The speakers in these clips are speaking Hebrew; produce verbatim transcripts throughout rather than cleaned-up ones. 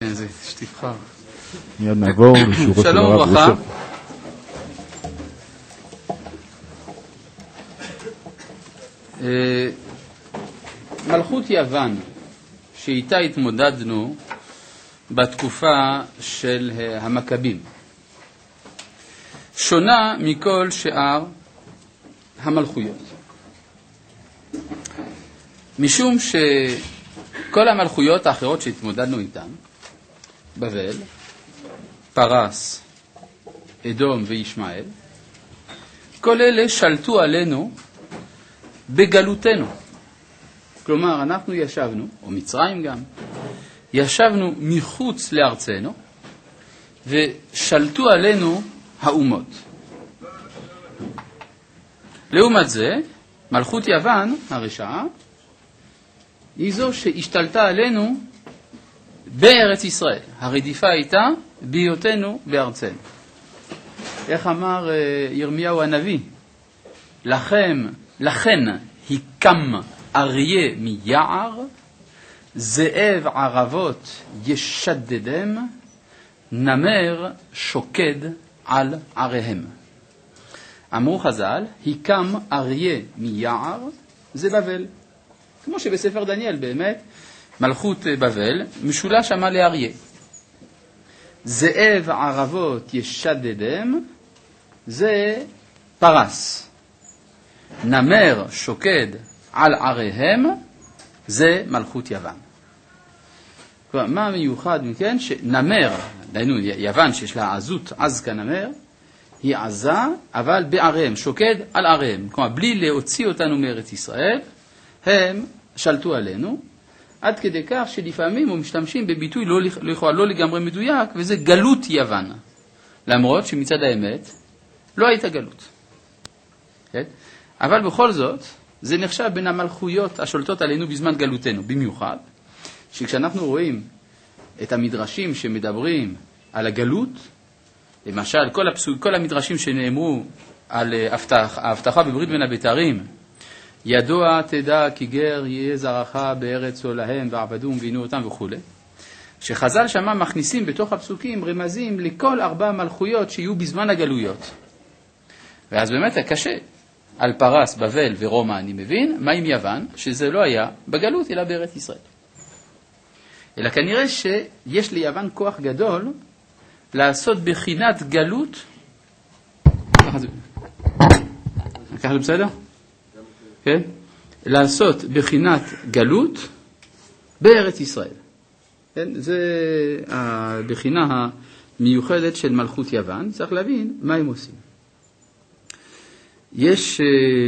זה שתבחר. מיד נעבור לשיעורו של הרב רוסו. מלכות יוון, שאיתה התמודדנו בתקופה של המכבים, שונה מכל שאר המלכויות. משום שכל המלכויות האחרות שהתמודדנו איתן, בבל, פרס, אדום וישמעאל, כל אלה שלטו עלינו בגלותנו. כלומר, אנחנו ישבנו, או מצרים גם, ישבנו מחוץ לארצנו, ושלטו עלינו האומות. לעומת זה, מלכות יוון, הרשעה, היא זו שהשתלטה עלינו בארץ ישראל. הרדיפה הייתה בהיותנו בארצנו. איך אמר ירמיהו הנביא? לכם, לכן הקם אריה מיער, זאב ערבות ישדדם, נמר שוקד על עריהם. אמרו חז"ל, הקם אריה מיער, זה בבל. כמו שבספר דניאל באמת, מלכות בבל משולה שמה לאריה. זאב ערבות ישדדם, זה פרס. נמר שוקד על עריהם, זה מלכות יוון. כלומר, מה המיוחד מכן? שנמר, דיינו, יוון שיש לה עזות, עז כנמר, היא עזה, אבל בעריהם, שוקד על עריהם. כלומר, בלי להוציא אותנו מארץ ישראל, הם שלטו עלינו, עד כדי כך שלפעמים הם משתמשים בביטוי לא, לא, לא לגמרי מדויק, וזה גלות יוון. למרות שמצד האמת, לא הייתה גלות. כן? אבל בכל זאת, זה נחשב בין המלכויות השולטות עלינו בזמן גלותנו, במיוחד, שכשאנחנו רואים את המדרשים שמדברים על הגלות, למשל, כל, הפסוק, כל המדרשים שנאמרו על הבטח, ההבטחה בברית בין הבתרים, ידוע תדע כי גר יהיה זרעך בארץ עולהם ועבדום ועינו אותם וכו'. שחז"ל שמה מכניסים בתוך הפסוקים רמזים לכל ארבע מלכויות שיהיו בזמן הגלויות. ואז באמת קשה. על פרס, בבל ורומא אני מבין, מה עם יוון? שזה לא היה בגלות אלא בארץ ישראל. אלא כנראה שיש ליוון כוח גדול לעשות בחינת גלות. ככה זה, ככה זה בסדר? כן? לעשות בחינת גלות בארץ ישראל. כן? זה הבחינה המיוחדת של מלכות יוון. צריך להבין מה הם עושים. יש,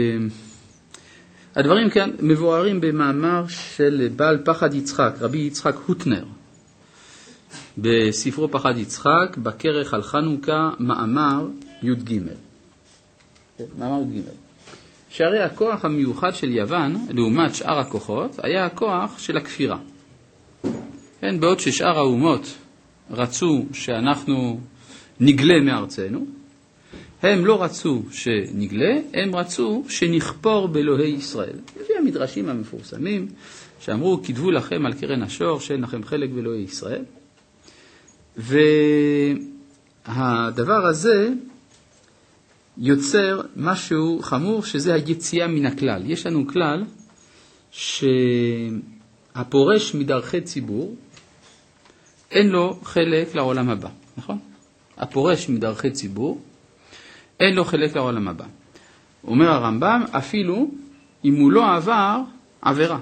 הדברים כאן מבוארים במאמר של בעל פחד יצחק, רבי יצחק הוטנר, בספרו פחד יצחק, בכרך על חנוכה, מאמר י"ג. מאמר י"ג. שהרי הכוח המיוחד של יוון, לעומת שאר הכוחות, היה הכוח של הכפירה. כן, בעוד ששאר האומות רצו שאנחנו נגלה מארצנו, הם לא רצו שנגלה, הם רצו שנכפור באלוהי ישראל. לפי המדרשים המפורסמים, שאמרו, כתבו לכם על קרן השור, שאין לכם חלק באלוהי ישראל. והדבר הזה יוצר משהו חמור, שזה היציאה מן הכלל. יש לנו כלל שהפורש מדרכי ציבור, אין לו חלק לעולם הבא, נכון? הפורש מדרכי ציבור, אין לו חלק לעולם הבא. אומר הרמב"ם, אפילו אם הוא לא עבר עבירה.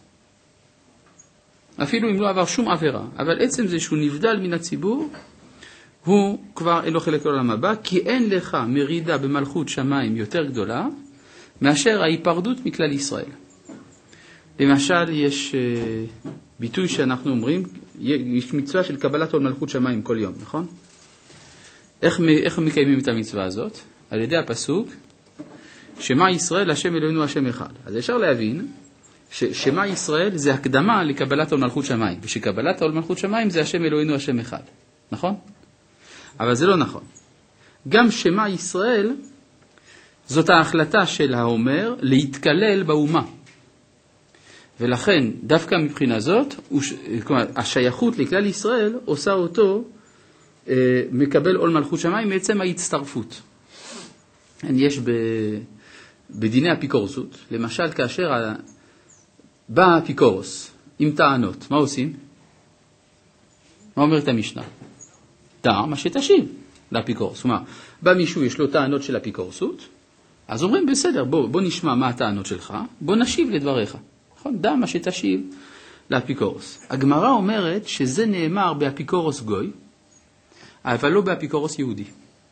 אפילו אם לא עבר שום עבירה. אבל עצם זה שהוא נבדל מן הציבור, הוא כבר אין לו חלק לעולם הבא, כי אין לך מרידה במלכות שמיים יותר גדולה, מאשר ההיפרדות מכלל ישראל. למשל, יש ביטוי שאנחנו אומרים, יש מצווה של קבלת עול מלכות שמיים כל יום, נכון? איך, איך מקיימים את המצווה הזאת? על ידי הפסוק, שמה ישראל, השם אלוהינו, השם אחד. אז אפשר להבין ששמה ישראל זה הקדמה לקבלת עול מלכות שמיים, ושקבלת עול מלכות שמיים זה השם אלוהינו, השם אחד. נכון? אבל זה לא נכון. גם שמה ישראל, זאת ההחלטה של האומר להתקלל באומה. ולכן דווקא מבחינה זאת, כלומר, השייכות לכלל ישראל עושה אותו אה, מקבל עול מלכות שמיים מעצם ההצטרפות. יש ב, בדיני אפיקורסות, למשל כאשר בא אפיקורוס עם טענות, מה עושים? מה אומרת המשנה? טעם מה שתשיב לאפיקורוס. כלומר, בא מישהו, יש לו טענות של אפיקורסות, אז אומרים בסדר, בוא, בוא נשמע מה הטענות שלך, בוא נשיב לדבריך. נכון? דע מה שתשיב לאפיקורוס. הגמרא אומרת שזה נאמר באפיקורוס גוי, אבל לא באפיקורוס יהודי.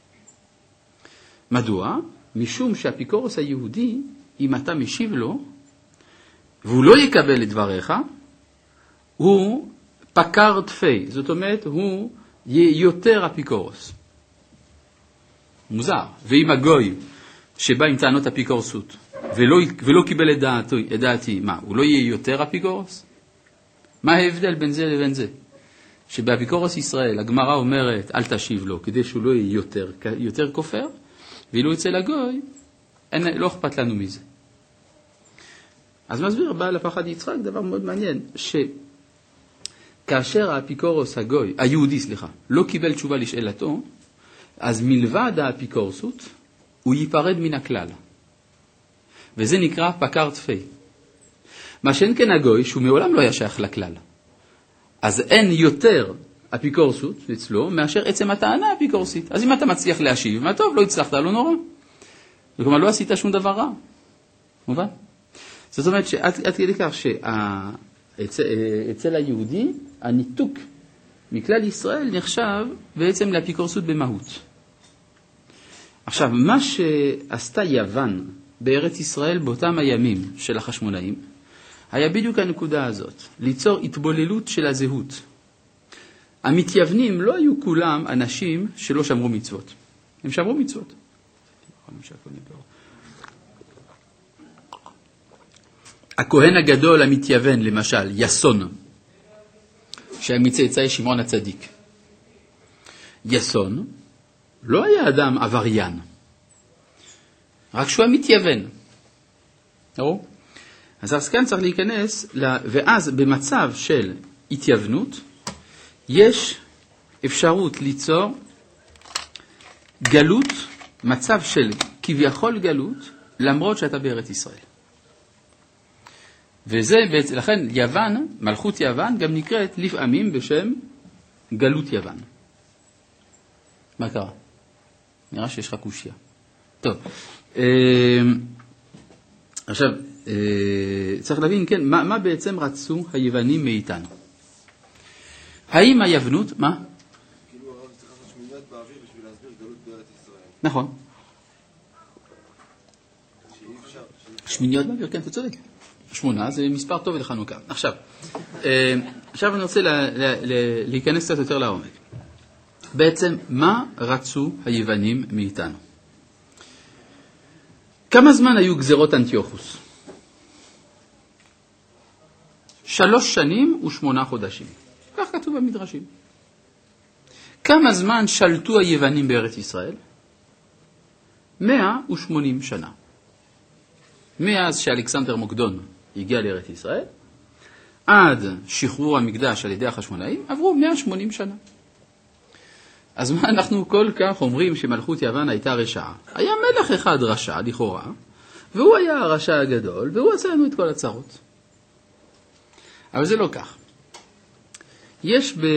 מדוע? משום שהאפיקורוס היהודי, אם אתה משיב לו, והוא לא יקבל את דבריך, הוא פקר תפי, זאת אומרת, הוא יהיה יותר אפיקורוס. מוזר. ואם הגוי שבא עם טענות אפיקורסות, ולא, ולא קיבל את דעתי, את דעתי, מה, הוא לא יהיה יותר אפיקורוס? מה ההבדל בין זה לבין זה? שבאפיקורוס ישראל, הגמרא אומרת, אל תשיב לו, כדי שהוא לא יהיה יותר, יותר כופר, ואילו אצל הגוי, אין, לא אכפת לנו מזה. אז מסביר בעל הפחד יצחק, דבר מאוד מעניין, שכאשר האפיקורוס הגוי, היהודי, סליחה, לא קיבל תשובה לשאלתו, אז מלבד האפיקורסות, הוא ייפרד מן הכלל. וזה נקרא פקר תפי. מה שאין כן הגוי, שהוא מעולם לא היה שייך לכלל. אז אין יותר אפיקורסות אצלו, מאשר עצם הטענה האפיקורסית. אז אם אתה מצליח להשיב, מה טוב, לא הצלחת, לא נורא. כלומר, לא עשית שום דבר רע. מובן? זאת אומרת שעד כדי כך שאצל היהודי, הניתוק מכלל ישראל נחשב בעצם לאפיקורסות במהות. עכשיו, מה שעשתה יוון בארץ ישראל באותם הימים של החשמונאים, היה בדיוק הנקודה הזאת, ליצור התבוללות של הזהות. המתייוונים לא היו כולם אנשים שלא שמרו מצוות. הם שמרו מצוות. הכהן הגדול המתייוון, למשל, יסון, שהיה מצאצאי שמעון הצדיק. יסון לא היה אדם עבריין, רק שהוא המתייוון. ראו? אז כאן צריך להיכנס, ואז במצב של התייוונות, יש אפשרות ליצור גלות, מצב של כביכול גלות, למרות שאתה בארץ ישראל. וזה, לכן יוון, מלכות יוון, גם נקראת לפעמים בשם גלות יוון. מה קרה? נראה שיש לך קושיה. טוב. עכשיו, צריך להבין, כן, מה, מה בעצם רצו היוונים מאיתנו? האם היוונות, מה? כאילו הרב צריך לעשות שמיניות באוויר בשביל להסביר גלות בארץ ישראל. נכון. שמיניות באוויר, כן, אתה צודק. שמונה זה מספר טוב לחנוכה. עכשיו, עכשיו אני רוצה לה, לה, לה, להיכנס קצת יותר לעומק. בעצם, מה רצו היוונים מאיתנו? כמה זמן היו גזרות אנטיוכוס? שלוש שנים ושמונה חודשים. כך כתוב במדרשים. כמה זמן שלטו היוונים בארץ ישראל? מאה ושמונים שנה. מאז שאלכסנדר מוקדון הגיע לארץ ישראל, עד שחרור המקדש על ידי החשמונאים, עברו מאה ושמונים שנה. אז מה אנחנו כל כך אומרים שמלכות יוון הייתה רשעה? היה מלך אחד רשע, לכאורה, והוא היה הרשע הגדול, והוא עשה לנו את כל הצרות. אבל זה לא כך. יש ב...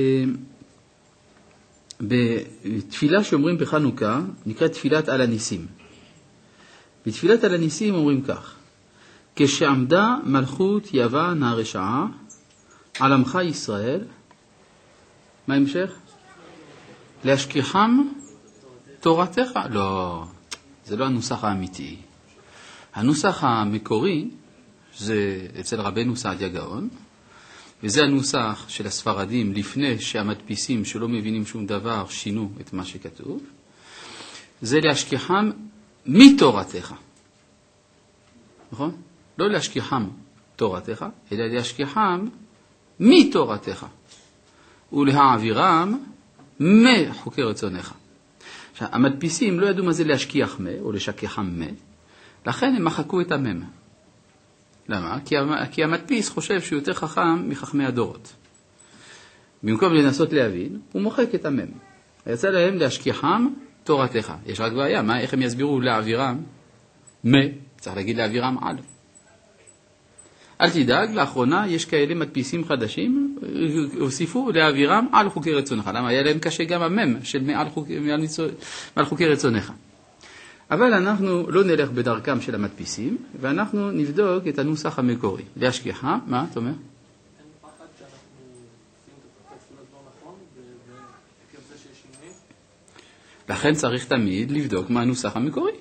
בתפילה שאומרים בחנוכה, נקראת תפילת על הניסים. בתפילת על הניסים אומרים כך, כשעמדה מלכות יוון הרשעה על עמך ישראל, מה המשך? להשכיחם תורתך? לא, זה לא הנוסח האמיתי. הנוסח המקורי זה אצל רבנו סעדיה גאון, וזה הנוסח של הספרדים לפני שהמדפיסים שלא מבינים שום דבר שינו את מה שכתוב. זה להשכיחם מתורתך. נכון? לא להשכיחם תורתך, אלא להשכיחם מתורתך. ולהעבירם מחוקי רצונך. עכשיו, המדפיסים לא ידעו מה זה להשכיח מה, או לשכיחם מה, לכן הם מחקו את המם. למה? כי, כי המדפיס חושב שהוא יותר חכם מחכמי הדורות. במקום לנסות להבין, הוא מוחק את המם. יצא להם להשכיחם תורתך. יש רק בעיה, מה, איך הם יסבירו להעבירם? מה? צריך להגיד להעבירם על. אל תדאג, לאחרונה יש כאלה מדפיסים חדשים, הוסיפו להעבירם על חוקי רצונך. למה? היה להם קשה גם המם של מעל חוקי, מעל מעל חוקי רצונך. אבל אנחנו לא נלך בדרכם של המדפיסים, ואנחנו נבדוק את הנוסח המקורי. להשכיחה, מה אתה אומר? לכן צריך תמיד לבדוק מה הנוסח המקורי.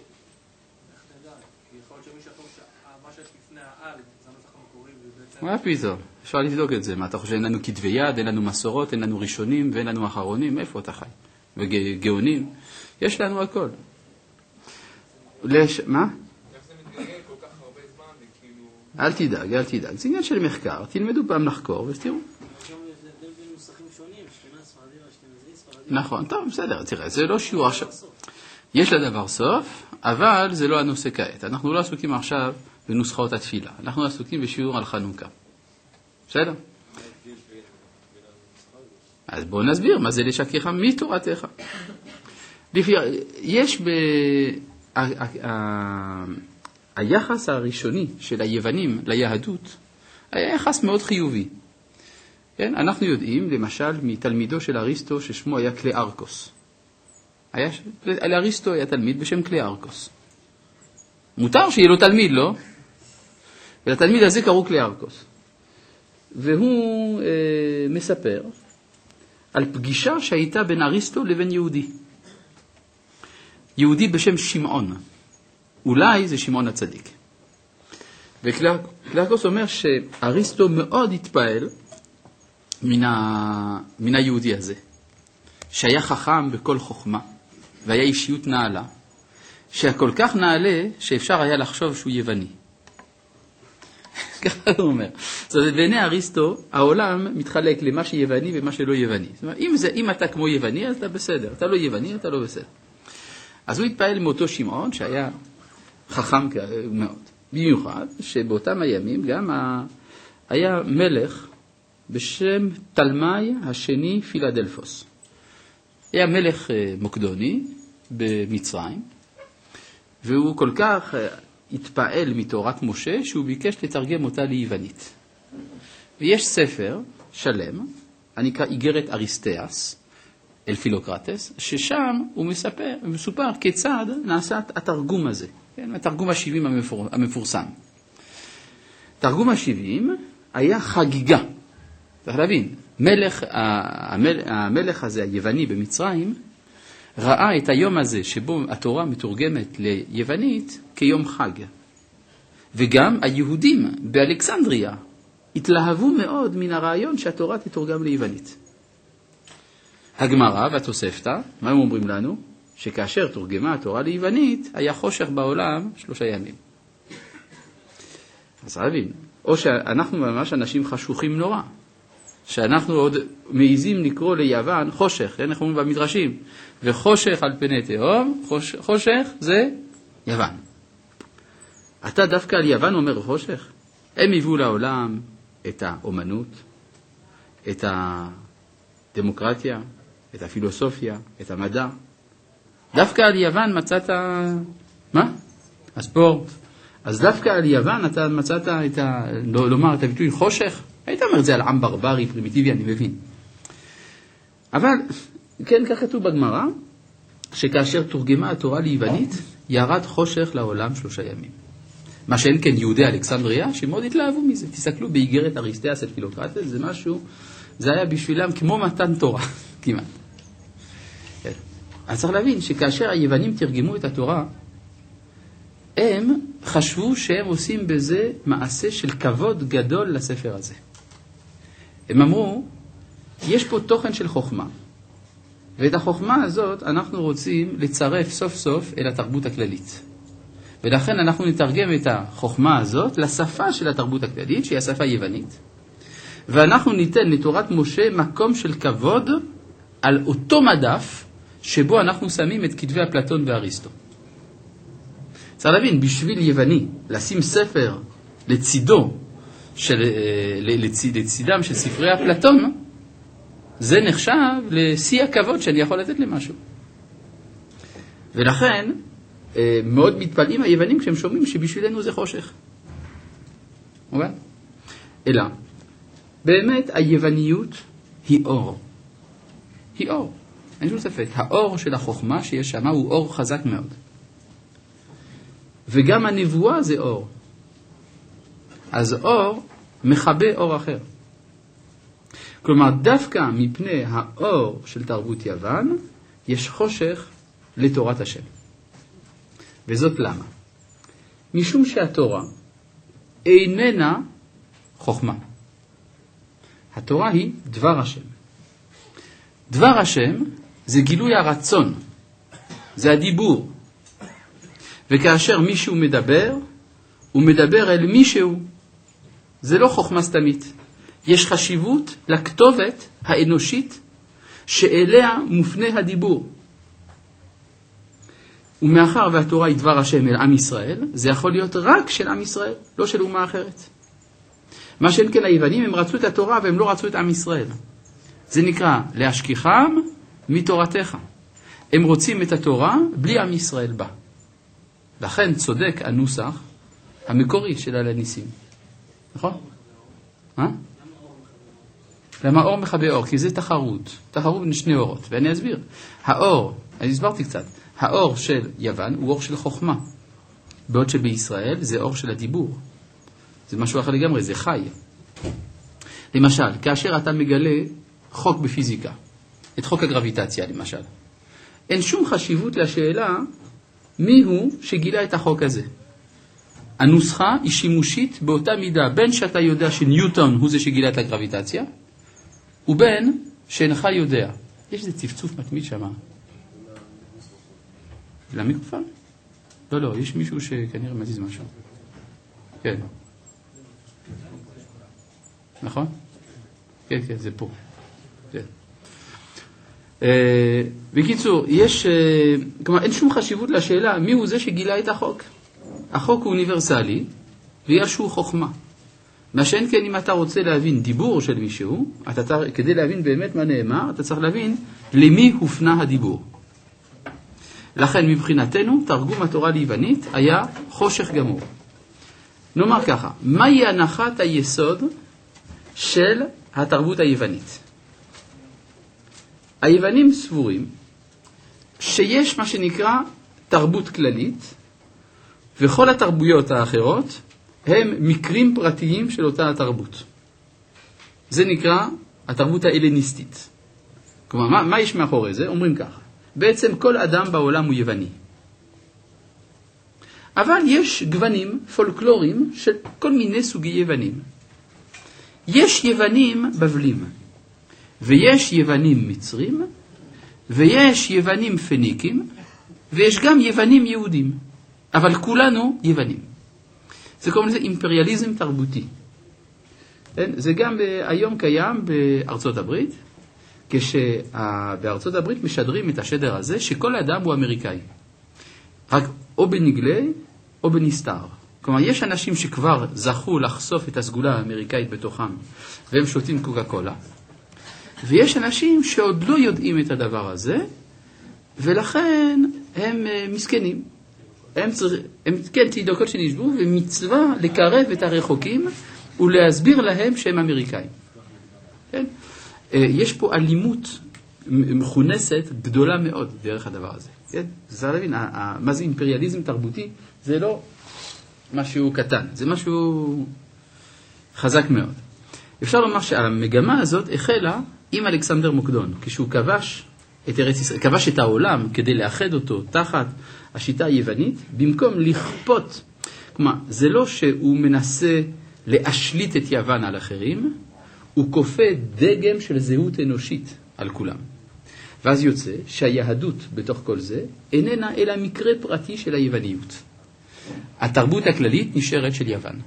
מה פתאום? אפשר לבדוק את זה. מה אתה חושב? אין לנו כתבי יד, אין לנו מסורות, אין לנו ראשונים ואין לנו אחרונים. איפה אתה חי? וגאונים. יש לנו הכל. לש... מה? איך זה מתגלגל כל כך הרבה זמן וכאילו... אל תדאג, אל תדאג. זה עניין של מחקר. תלמדו פעם לחקור ותראו. נכון, טוב, בסדר. תראה, זה לא שיעור עכשיו. יש לדבר סוף, אבל זה לא הנושא כעת. אנחנו לא עסוקים עכשיו בנוסחאות התפילה. אנחנו עסוקים בשיעור על חנוכה. בסדר? אז בואו נסביר מה זה לשכיחך מתורתך. יש ב... היחס הראשוני של היוונים ליהדות היה יחס מאוד חיובי. כן? אנחנו יודעים, למשל, מתלמידו של אריסטו ששמו היה קלארקוס. היה... לאריסטו היה תלמיד בשם קלארקוס. מותר שיהיה לו תלמיד, לא? ולתלמיד הזה קראו קלארקוס. והוא אה, מספר על פגישה שהייתה בין אריסטו לבין יהודי. יהודי בשם שמעון. אולי זה שמעון הצדיק. וקלארקוס אומר שאריסטו מאוד התפעל מן, ה... מן היהודי הזה, שהיה חכם בכל חוכמה, והיה אישיות נעלה, שהכל כך נעלה שאפשר היה לחשוב שהוא יווני. ככה הוא אומר. זאת אומרת, בעיני אריסטו, העולם מתחלק למה שיווני ומה שלא יווני. זאת אומרת, אם, זה, אם אתה כמו יווני, אז אתה בסדר. אתה לא יווני, אתה לא בסדר. אז הוא התפעל מאותו שמעון, שהיה חכם מאוד. במיוחד, שבאותם הימים גם ה... היה מלך בשם תלמי השני פילדלפוס. היה מלך מוקדוני במצרים, והוא כל כך התפעל מתורת משה, שהוא ביקש לתרגם אותה ליוונית. ויש ספר שלם, הנקרא איגרת אריסטאס, אל פילוקרטס, ששם הוא מספר, מסופר כיצד נעשה התרגום הזה, כן? התרגום השבעים המפור, המפורסם. תרגום השבעים היה חגיגה. צריך להבין, מלך, המלך, המלך הזה, היווני במצרים, ראה את היום הזה שבו התורה מתורגמת ליוונית כיום חג. וגם היהודים באלכסנדריה התלהבו מאוד מן הרעיון שהתורה תתורגם ליוונית. הגמרא והתוספתא, מה הם אומרים לנו? שכאשר תורגמה התורה ליוונית, היה חושך בעולם שלושה ימים. אז להבין, או שאנחנו ממש אנשים חשוכים נורא, שאנחנו עוד מעיזים לקרוא ליוון חושך, כן? אנחנו אומרים במדרשים, וחושך על פני תהום, חוש, חושך זה יוון. אתה דווקא על יוון אומר חושך? הם הביאו לעולם את האומנות, את הדמוקרטיה, את הפילוסופיה, את המדע. דווקא על יוון מצאת, מה? הספורט. אז דווקא על יוון אתה מצאת את ה... לומר את הביטוי חושך? היית אומר את זה על עם ברברי, פרימיטיבי, אני מבין. אבל, כן, כך כתוב בגמרא, שכאשר תורגמה התורה ליוונית, ירד חושך לעולם שלושה ימים. מה שאין כן יהודי אלכסנדריה, שמאוד התלהבו מזה. תסתכלו באיגרת אריסטאס אל פילוקרטס, זה משהו, זה היה בשבילם כמו מתן תורה, כמעט. כן. אז צריך להבין שכאשר היוונים תרגמו את התורה, הם חשבו שהם עושים בזה מעשה של כבוד גדול לספר הזה. הם אמרו, יש פה תוכן של חוכמה, ואת החוכמה הזאת אנחנו רוצים לצרף סוף סוף אל התרבות הכללית. ולכן אנחנו נתרגם את החוכמה הזאת לשפה של התרבות הכללית, שהיא השפה היוונית, ואנחנו ניתן לתורת משה מקום של כבוד על אותו מדף שבו אנחנו שמים את כתבי אפלטון ואריסטו. צריך להבין, בשביל יווני, לשים ספר לצידו, של, לצד, לצידם של ספרי אפלטון, זה נחשב לשיא הכבוד שאני יכול לתת למשהו. ולכן, מאוד מתפלאים היוונים כשהם שומעים שבשבילנו זה חושך. אוקיי? אלא, באמת היווניות היא אור. היא אור. אין שום ספק. האור של החוכמה שיש שם הוא אור חזק מאוד. וגם הנבואה זה אור. אז אור מחבא אור אחר. כלומר, דווקא מפני האור של תרבות יוון, יש חושך לתורת השם. וזאת למה? משום שהתורה איננה חוכמה. התורה היא דבר השם. דבר השם זה גילוי הרצון, זה הדיבור. וכאשר מישהו מדבר, הוא מדבר אל מישהו. זה לא חוכמה סתמית. יש חשיבות לכתובת האנושית שאליה מופנה הדיבור. ומאחר והתורה היא דבר השם אל עם ישראל, זה יכול להיות רק של עם ישראל, לא של אומה אחרת. מה שאין כן היוונים, הם רצו את התורה והם לא רצו את עם ישראל. זה נקרא להשכיחם מתורתך. הם רוצים את התורה בלי עם ישראל בה. לכן צודק הנוסח המקורי של על הניסים. נכון? מה? למה אור מחבא אור? כי זה תחרות. תחרות בין שני אורות. ואני אסביר. האור, אני הסברתי קצת, האור של יוון הוא אור של חוכמה. בעוד שבישראל זה אור של הדיבור. זה משהו אחר לגמרי, זה חי. למשל, כאשר אתה מגלה חוק בפיזיקה, את חוק הגרביטציה למשל, אין שום חשיבות לשאלה מי הוא שגילה את החוק הזה. הנוסחה היא שימושית באותה מידה, בין שאתה יודע שניוטון הוא זה שגילה את הגרביטציה, ובין שאינך יודע. יש איזה צפצוף מתמיד שמה. למיקרופון? לא, לא, יש מישהו שכנראה מזיז משהו. כן. נכון? כן, כן, זה פה. כן. בקיצור, יש, כלומר, אין שום חשיבות לשאלה מי הוא זה שגילה את החוק. החוק הוא אוניברסלי, ויש שהוא חוכמה. מה שאין כן, אם אתה רוצה להבין דיבור של מישהו, אתה צריך, כדי להבין באמת מה נאמר, אתה צריך להבין למי הופנה הדיבור. לכן מבחינתנו, תרגום התורה ליוונית היה חושך גמור. נאמר ככה, מהי הנחת היסוד של התרבות היוונית? היוונים סבורים שיש מה שנקרא תרבות כללית, וכל התרבויות האחרות הם מקרים פרטיים של אותה התרבות. זה נקרא התרבות ההלניסטית. כלומר, מה, מה יש מאחורי זה? אומרים ככה. בעצם כל אדם בעולם הוא יווני. אבל יש גוונים פולקלוריים של כל מיני סוגי יוונים. יש יוונים בבלים, ויש יוונים מצרים, ויש יוונים פניקים, ויש גם יוונים יהודים. אבל כולנו יוונים. זה קוראים לזה אימפריאליזם תרבותי. זה גם היום קיים בארצות הברית, כשבארצות הברית משדרים את השדר הזה שכל אדם הוא אמריקאי. רק או בנגלה או בנסתר. כלומר, יש אנשים שכבר זכו לחשוף את הסגולה האמריקאית בתוכם, והם שותים קוקה קולה. ויש אנשים שעוד לא יודעים את הדבר הזה, ולכן הם מסכנים. הם, צריך, הם כן, תינוקות שנשבו, ומצווה לקרב את הרחוקים ולהסביר להם שהם אמריקאים. כן? יש פה אלימות מכונסת גדולה מאוד דרך הדבר הזה. כן? זה להבין, מה זה אימפריאליזם תרבותי? זה לא משהו קטן, זה משהו חזק מאוד. אפשר לומר שהמגמה הזאת החלה עם אלכסנדר מוקדון, כשהוא כבש את ארץ ישראל, כבש את העולם כדי לאחד אותו תחת השיטה היוונית, במקום לכפות. כלומר, זה לא שהוא מנסה להשליט את יוון על אחרים, הוא כופה דגם של זהות אנושית על כולם. ואז יוצא שהיהדות בתוך כל זה איננה אלא מקרה פרטי של היווניות. התרבות הכללית נשארת של יוון.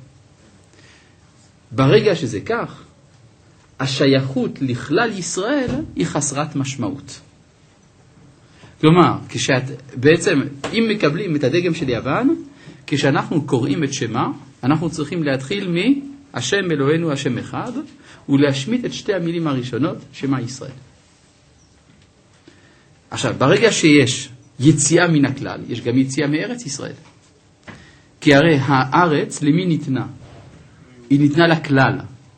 ברגע שזה כך, השייכות לכלל ישראל היא חסרת משמעות. כלומר, כשאת, בעצם, אם מקבלים את הדגם של יוון, כשאנחנו קוראים את שמה, אנחנו צריכים להתחיל מהשם אלוהינו השם אחד, ולהשמיט את שתי המילים הראשונות, שמה ישראל. עכשיו, ברגע שיש יציאה מן הכלל, יש גם יציאה מארץ ישראל. כי הרי הארץ למי ניתנה? היא ניתנה לכלל.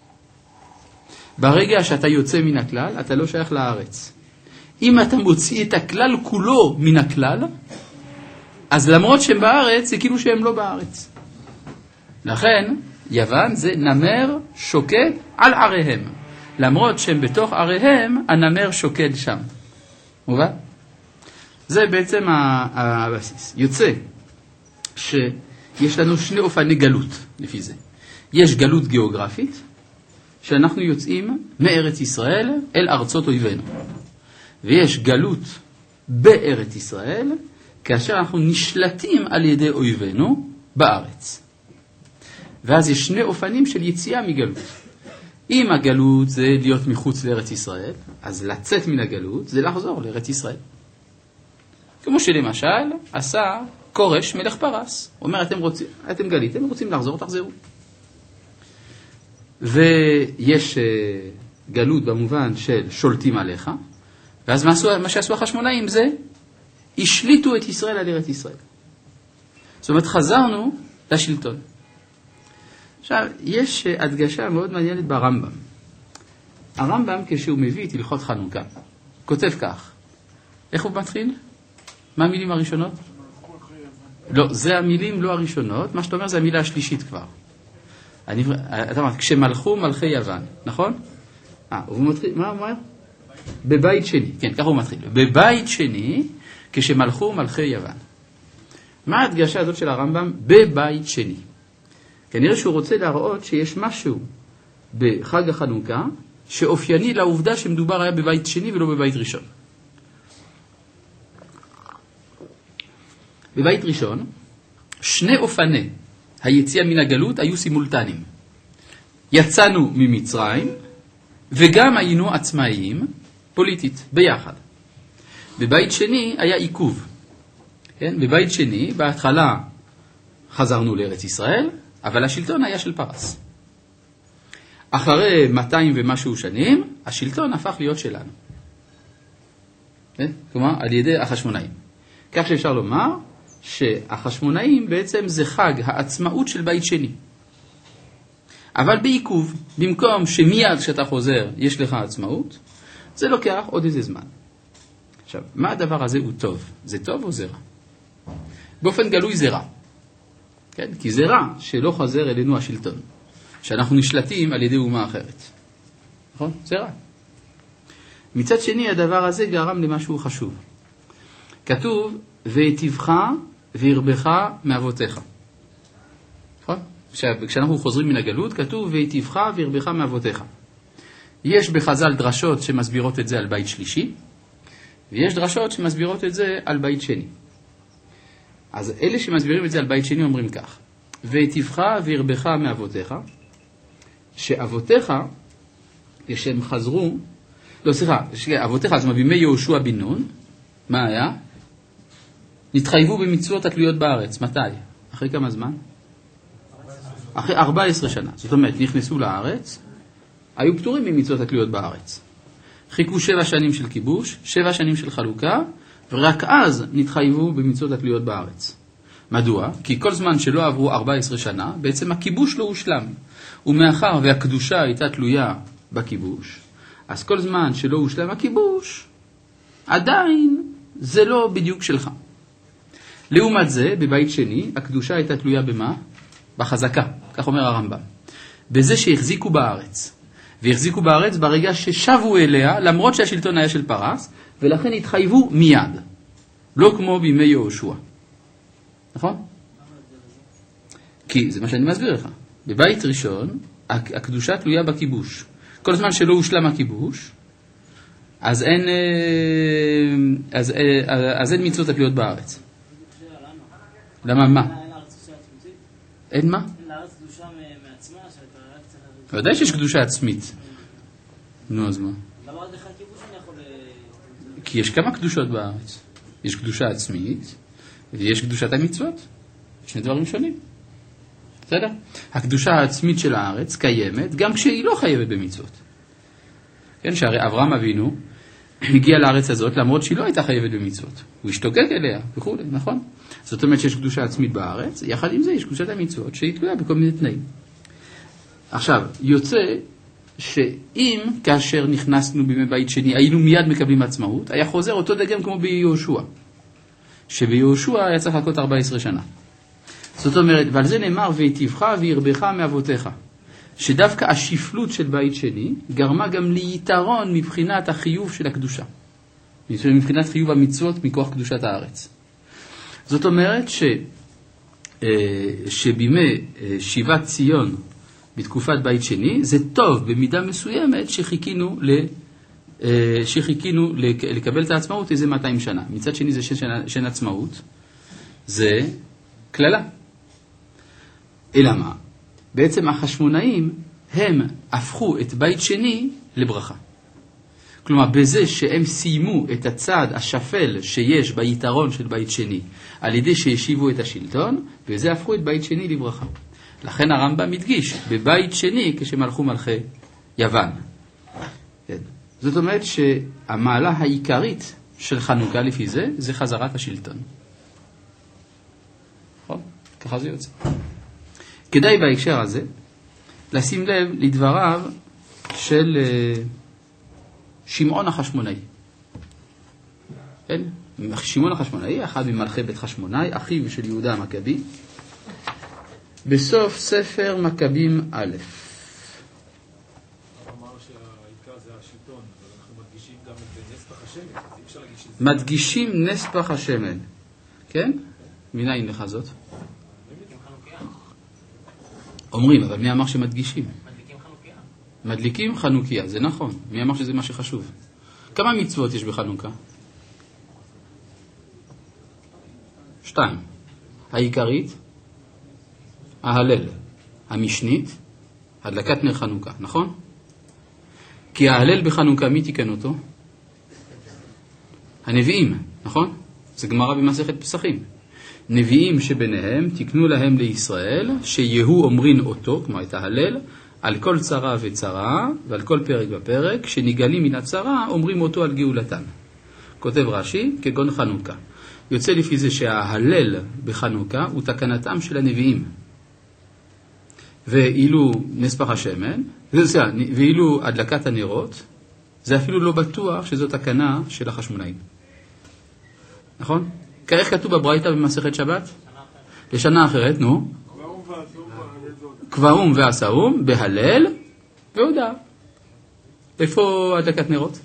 ברגע שאתה יוצא מן הכלל, אתה לא שייך לארץ. אם אתה מוציא את הכלל כולו מן הכלל, אז למרות שהם בארץ, זה כאילו שהם לא בארץ. לכן, יוון זה נמר שוקד על עריהם. למרות שהם בתוך עריהם, הנמר שוקד שם. מובן? זה בעצם הבסיס. יוצא שיש לנו שני אופני גלות לפי זה. יש גלות גיאוגרפית, שאנחנו יוצאים מארץ ישראל אל ארצות אויבינו. ויש גלות בארץ ישראל, כאשר אנחנו נשלטים על ידי אויבינו בארץ. ואז יש שני אופנים של יציאה מגלות. אם הגלות זה להיות מחוץ לארץ ישראל, אז לצאת מן הגלות זה לחזור לארץ ישראל. כמו שלמשל עשה קורש מלך פרס. הוא אומר, אתם, רוצים, אתם גליתם, אתם רוצים לחזור, תחזרו. ויש גלות במובן של שולטים עליך, ואז מה, עשו, מה שעשו החשמונאים זה, השליטו את ישראל על ארץ ישראל. זאת אומרת, חזרנו לשלטון. עכשיו, יש הדגשה מאוד מעניינת ברמב"ם. הרמב"ם, כשהוא מביא את הלכות חנוכה, כותב כך. איך הוא מתחיל? מה המילים הראשונות? לא, זה המילים לא הראשונות. מה שאתה אומר זה המילה השלישית כבר. אני, אתה אומר, כשמלכו מלכי יוון, נכון? אה, הוא מתחיל, מה הוא אומר? בבית שני, כן, ככה הוא מתחיל. בבית שני, כשמלכו מלכי יוון. מה ההדגשה הזאת של הרמב"ם? בבית שני. כנראה שהוא רוצה להראות שיש משהו בחג החנוכה שאופייני לעובדה שמדובר היה בבית שני ולא בבית ראשון. בבית ראשון, שני אופני היציאה מן הגלות היו סימולטניים. יצאנו ממצרים וגם היינו עצמאיים פוליטית ביחד. בבית שני היה עיכוב. כן? בבית שני, בהתחלה חזרנו לארץ ישראל, אבל השלטון היה של פרס. אחרי מאתיים ומשהו שנים, השלטון הפך להיות שלנו. כן? כלומר, על ידי החשמונאים. כך שאפשר לומר שהחשמונאים בעצם זה חג העצמאות של בית שני. אבל בעיכוב, במקום שמיד כשאתה חוזר יש לך עצמאות, זה לוקח עוד איזה זמן. עכשיו, מה הדבר הזה הוא טוב? זה טוב או זה רע? באופן גלוי זה רע. כן? כי זה רע שלא חזר אלינו השלטון, שאנחנו נשלטים על ידי אומה אחרת. נכון? זה רע. מצד שני, הדבר הזה גרם למשהו חשוב. כתוב, והיטיבך והרבך מאבותיך. נכון? כשאנחנו חוזרים מן הגלות, כתוב, והיטיבך והרבך מאבותיך. יש בחז"ל דרשות שמסבירות את זה על בית שלישי, ויש דרשות שמסבירות את זה על בית שני. אז אלה שמסבירים את זה על בית שני אומרים כך, והיטיבך והרבך מאבותיך, שאבותיך, כשהם חזרו, לא סליחה, אבותיך, אז בימי יהושע בן נון, מה היה? נתחייבו במצוות התלויות בארץ. מתי? אחרי כמה זמן? אחרי ארבע עשרה שנה. זאת אומרת, נכנסו לארץ, היו פטורים ממצוות התלויות בארץ. חיכו שבע שנים של כיבוש, שבע שנים של חלוקה, ורק אז נתחייבו במצוות התלויות בארץ. מדוע? כי כל זמן שלא עברו ארבע עשרה שנה, בעצם הכיבוש לא הושלם. ומאחר והקדושה הייתה תלויה בכיבוש, אז כל זמן שלא הושלם הכיבוש, עדיין זה לא בדיוק שלך. לעומת זה, בבית שני, הקדושה הייתה תלויה במה? בחזקה, כך אומר הרמב"ם. בזה שהחזיקו בארץ. והחזיקו בארץ ברגע ששבו אליה, למרות שהשלטון היה של פרס, ולכן התחייבו מיד. לא כמו בימי יהושע. נכון? כי זה מה שאני מסביר לך. בבית ראשון, הקדושה תלויה בכיבוש. כל זמן שלא הושלם הכיבוש, אז אין, אז, אז אין מצוות התלויות בארץ. למה? מה? אין מה? אין לארץ קדושה מעצמה? ודאי שיש קדושה עצמית. נו, אז מה? למה עוד אחד כיבוש אני יכול... כי יש כמה קדושות בארץ. יש קדושה עצמית, ויש קדושת המצוות. שני דברים שונים. בסדר? הקדושה העצמית של הארץ קיימת גם כשהיא לא חייבת במצוות. כן, שהרי אברהם אבינו הגיע לארץ הזאת למרות שהיא לא הייתה חייבת במצוות. הוא השתוקק אליה וכו', נכון? זאת אומרת שיש קדושה עצמית בארץ, יחד עם זה יש קדושת המצוות שהיא תלויה בכל מיני תנאים. עכשיו, יוצא שאם כאשר נכנסנו בימי בית שני היינו מיד מקבלים עצמאות, היה חוזר אותו דגם כמו ביהושע. שביהושע היה צריך לחכות ארבע עשרה שנה. זאת אומרת, ועל זה נאמר, ויטיבך וירבך מאבותיך. שדווקא השפלות של בית שני גרמה גם ליתרון מבחינת החיוב של הקדושה. מבחינת חיוב המצוות מכוח קדושת הארץ. זאת אומרת ש, שבימי שיבת ציון בתקופת בית שני, זה טוב במידה מסוימת שחיכינו, ל, שחיכינו לקבל את העצמאות איזה מאתיים שנה. מצד שני זה שאין עצמאות, זה כללה. אלא מה? בעצם החשמונאים הם הפכו את בית שני לברכה. כלומר, בזה שהם סיימו את הצד השפל שיש ביתרון של בית שני, על ידי שישיבו את השלטון, וזה הפכו את בית שני לברכה. לכן הרמב"ם מדגיש, בבית שני כשמלכו מלכי יוון. כן. זאת אומרת שהמעלה העיקרית של חנוכה לפי זה, זה חזרת השלטון. נכון? ככה זה יוצא. כדאי בהקשר הזה לשים לב לדבריו של שמעון החשמונאי. כן? שמעון החשמונאי, אחד ממלכי בית חשמונאי, אחיו של יהודה המכבי, בסוף ספר מכבים א'. אמר שהעיקר זה השלטון, אבל אנחנו מדגישים גם את נספח השמן, אז אי אפשר להגיד שזה... מדגישים נספח השמן, כן? מניין לך זאת? אומרים, אבל מי אמר שמדגישים? מדליקים חנוכיה. מדליקים חנוכיה, זה נכון. מי אמר שזה מה שחשוב? כמה מצוות יש בחנוכה? שתיים. העיקרית, ההלל. המשנית, הדלקת נר חנוכה, נכון? כי ההלל בחנוכה, מי תיקן אותו? הנביאים, נכון? זה גמרא במסכת פסחים. נביאים שביניהם תקנו להם לישראל שיהו אומרין אותו, כמו את ההלל, על כל צרה וצרה ועל כל פרק בפרק, שנגלים מן הצרה אומרים אותו על גאולתן. כותב רש"י, כגון חנוכה. יוצא לפי זה שההלל בחנוכה הוא תקנתם של הנביאים. ואילו נספח השמן, ואילו הדלקת הנרות, זה אפילו לא בטוח שזו תקנה של החשמונאים. נכון? כך כתוב בברייתא במסכת שבת? לשנה אחרת, נו. קבעום ועשאום, בהלל והודעה. איפה הדלקת נרות?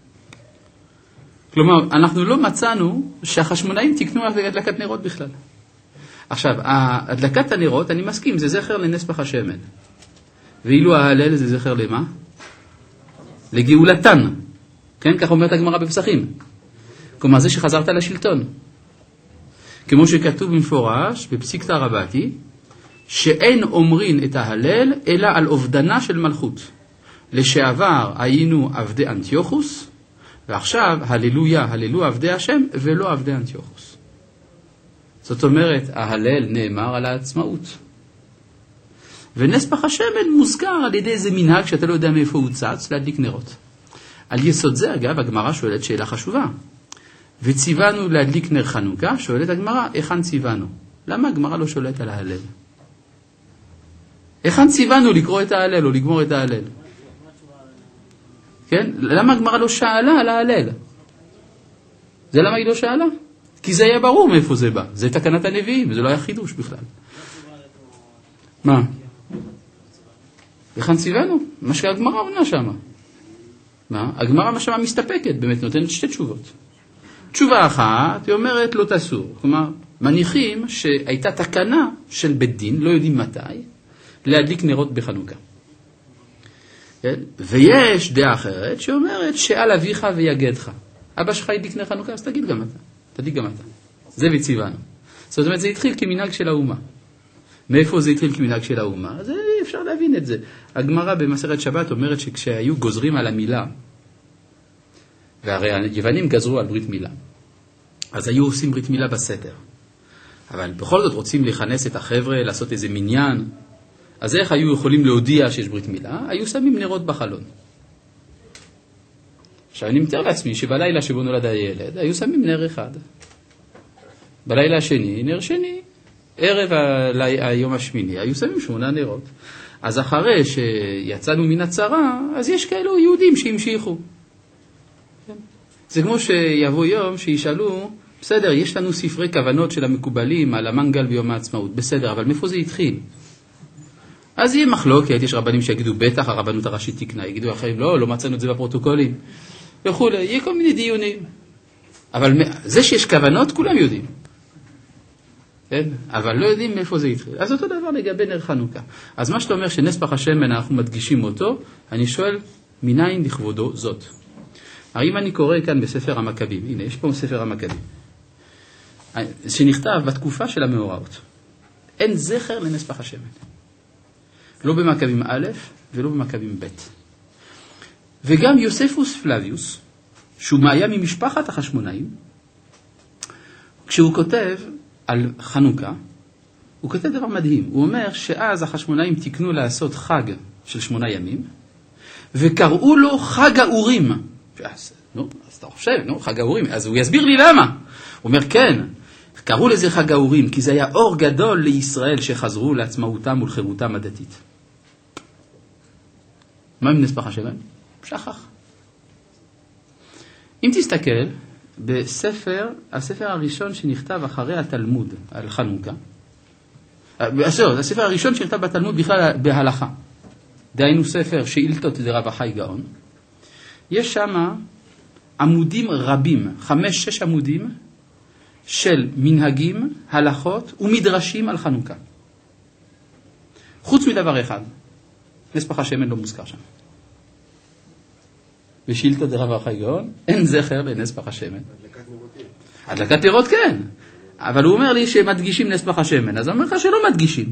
כלומר, אנחנו לא מצאנו שהחשמונאים תקנו הדלקת נרות בכלל. עכשיו, הדלקת הנרות, אני מסכים, זה זכר לנספח השמן. ואילו ההלל זה זכר למה? לגאולתן. כן, כך אומרת הגמרא בפסחים. כלומר, זה שחזרת לשלטון. כמו שכתוב במפורש בפסיקתא רבתי, שאין אומרין את ההלל אלא על אובדנה של מלכות. לשעבר היינו עבדי אנטיוכוס, ועכשיו הללויה, הללו עבדי השם ולא עבדי אנטיוכוס. זאת אומרת, ההלל נאמר על העצמאות. ונספח השמן מוזכר על ידי איזה מנהג שאתה לא יודע מאיפה הוא צץ, להדליק נרות. על יסוד זה, אגב, הגמרא שואלת שאלה חשובה. וציוונו להדליק נר חנוכה, שואלת הגמרא, היכן ציוונו? למה הגמרא לא שואלת על ההלל? היכן ציוונו לקרוא את ההלל או לגמור את ההלל? כן? למה הגמרא לא שאלה על ההלל? זה למה היא לא שאלה? כי זה היה ברור מאיפה זה בא. זה תקנת הנביאים, זה לא היה חידוש בכלל. מה? היכן ציוונו? מה שהגמרא עונה שמה. מה? הגמרא מה שמה מסתפקת, באמת נותנת שתי תשובות. תשובה אחת, היא אומרת לא תסור. כלומר, מניחים שהייתה תקנה של בית דין, לא יודעים מתי, להדליק נרות בחנוכה. כן? ויש דעה אחרת שאומרת שעל אביך ויגדך. אבא שלך ידליק נר חנוכה, אז תגיד גם אתה. תדליק גם אתה. זה וציוונו. זאת אומרת, זה התחיל כמנהג של האומה. מאיפה זה התחיל כמנהג של האומה? אז אפשר להבין את זה. הגמרא במסכת שבת אומרת שכשהיו גוזרים על המילה, והרי היוונים גזרו על ברית מילה, אז היו עושים ברית מילה בסתר. אבל בכל זאת רוצים לכנס את החבר'ה, לעשות איזה מניין. אז איך היו יכולים להודיע שיש ברית מילה? היו שמים נרות בחלון. עכשיו אני מתאר לעצמי שבלילה שבו נולד הילד, היו שמים נר אחד. בלילה השני, נר שני. ערב ה... היום השמיני, היו שמים שמונה נרות. אז אחרי שיצאנו מן הצרה, אז יש כאלו יהודים שהמשיכו. זה כמו שיבוא יום שישאלו, בסדר, יש לנו ספרי כוונות של המקובלים על המנגל ביום העצמאות, בסדר, אבל מאיפה זה התחיל? אז יהיה מחלוקת, יש רבנים שיגידו, בטח הרבנות הראשית תקנה, יגידו אחרים, לא, לא מצאנו את זה בפרוטוקולים, וכו', יהיה כל מיני דיונים. אבל זה שיש כוונות, כולם יודעים. כן? אבל לא יודעים מאיפה זה התחיל. אז אותו דבר לגבי נר חנוכה. אז מה שאתה אומר שנס פח השמן אנחנו מדגישים אותו, אני שואל, מניין לכבודו זאת? הרי אם אני קורא כאן בספר המכבים, הנה, יש פה ספר המכבים, שנכתב בתקופה של המאורעות. אין זכר לנס פח השמן. לא במכבים א' ולא במכבים ב'. וגם יוספוס פלביוס, שהוא היה ממשפחת החשמונאים, כשהוא כותב על חנוכה, הוא כותב דבר מדהים. הוא אומר שאז החשמונאים תקנו לעשות חג של שמונה ימים, וקראו לו חג האורים. אז, נו, אז אתה חושב, נו, חג האורים. אז הוא יסביר לי למה. הוא אומר, כן, קראו לזה חג האורים, כי זה היה אור גדול לישראל שחזרו לעצמאותם ולחירותם הדתית. מה עם נס פח השמן? שכח. אם תסתכל בספר, הספר הראשון שנכתב אחרי התלמוד על חנוכה, בסדר, הספר הראשון שנכתב בתלמוד בכלל בהלכה, דהיינו ספר שאילתות דרב החי גאון, יש שם עמודים רבים, חמש, שש עמודים של מנהגים, הלכות ומדרשים על חנוכה. חוץ מדבר אחד, נס פח השמן לא מוזכר שם. בשאילתות דרב החי גאון, אין זכר לנס פח השמן. הדלקת נרות. הדלקת נרות כן, אבל הוא אומר לי שמדגישים נס פח השמן, אז הוא אומר לך שלא מדגישים.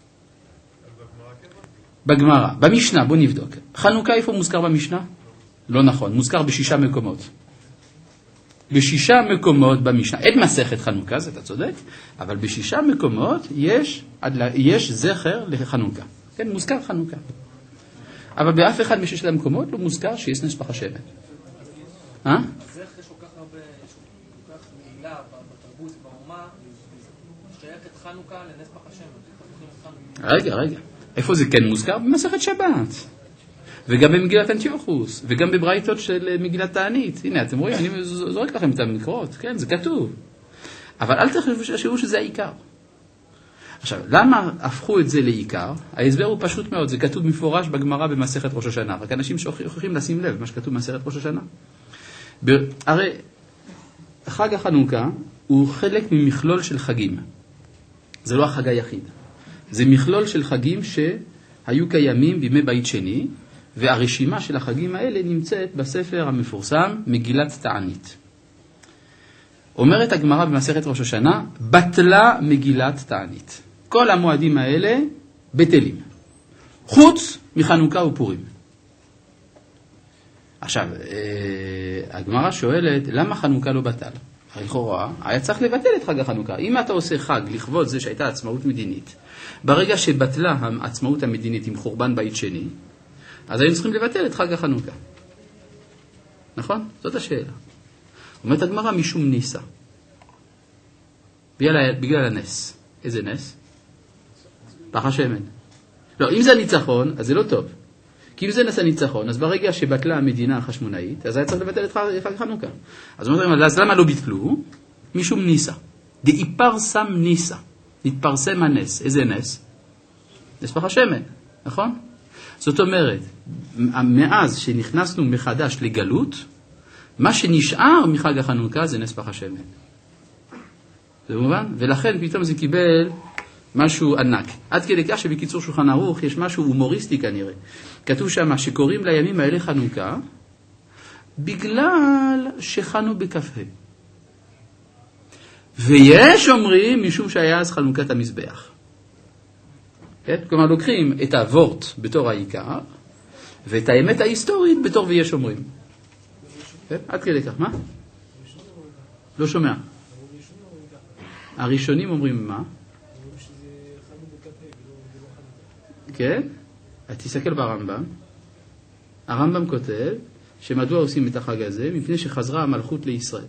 בגמרא, במשנה, בוא נבדוק. חנוכה איפה מוזכר במשנה? לא נכון, מוזכר בשישה מקומות. בשישה מקומות במשנה. אין מסכת חנוכה, זה אתה צודק, אבל בשישה מקומות יש, יש זכר לחנוכה. כן, מוזכר חנוכה. אבל באף אחד מששת המקומות לא מוזכר שיש נס פח השמן. אה? אז איך יש כל כך הרבה, כל כך מעילה בתרבות ובאומה, שייכת חנוכה לנס פח השמן? רגע, רגע. איפה זה כן מוזכר? במסכת שבת. וגם במגילת אנטיוכוס, וגם בברייתות של מגילת תענית. הנה, אתם רואים, אני זורק לכם את המקורות, כן, זה כתוב. אבל אל תחשבו שזה העיקר. עכשיו, למה הפכו את זה לעיקר? ההסבר הוא פשוט מאוד, זה כתוב מפורש בגמרא במסכת ראש השנה, רק אנשים שוכחים לשים לב מה שכתוב במסכת ראש השנה. הרי חג החנוכה הוא חלק ממכלול של חגים. זה לא החג היחיד. זה מכלול של חגים שהיו קיימים בימי בית שני, והרשימה של החגים האלה נמצאת בספר המפורסם מגילת תענית. אומרת הגמרא במסכת ראש השנה, בטלה מגילת תענית. כל המועדים האלה בטלים, חוץ מחנוכה ופורים. עכשיו, הגמרא שואלת, למה חנוכה לא בטל? לכאורה, היה צריך לבטל את חג החנוכה. אם אתה עושה חג לכבוד זה שהייתה עצמאות מדינית, ברגע שבטלה העצמאות המדינית עם חורבן בית שני, אז היינו צריכים לבטל את חג החנוכה. נכון? זאת השאלה. אומרת הגמרא משום ניסה. בגלל, בגלל הנס. איזה נס? פח השמן. לא, אם זה הניצחון, אז זה לא טוב. כי אם זה נס הניצחון, אז ברגע שבטלה המדינה החשמונאית, אז היה צריך לבטל את חג חנוכה. אז אומרים, אז למה לא ביטלו? משום ניסה. דאיפרסם ניסה. התפרסם הנס. איזה נס? נס פח השמן, נכון? זאת אומרת, מאז שנכנסנו מחדש לגלות, מה שנשאר מחג החנוכה זה נס פח השמן. זה מובן? ולכן פתאום זה קיבל משהו ענק. עד כדי כך שבקיצור שולחן ערוך יש משהו הומוריסטי כנראה. כתוב שם שקוראים לימים האלה חנוכה, בגלל שחנו בכ"ה. ויש אומרים משום שהיה אז חנוכת המזבח. כן? כלומר לוקחים את הוורט בתור העיקר, ואת האמת ההיסטורית בתור ויש אומרים. כן? עד כדי כך, מה? לא שומע. הראשונים אומרים מה? כן? תסתכל ברמב"ם. הרמב"ם כותב שמדוע עושים את החג הזה? מפני שחזרה המלכות לישראל.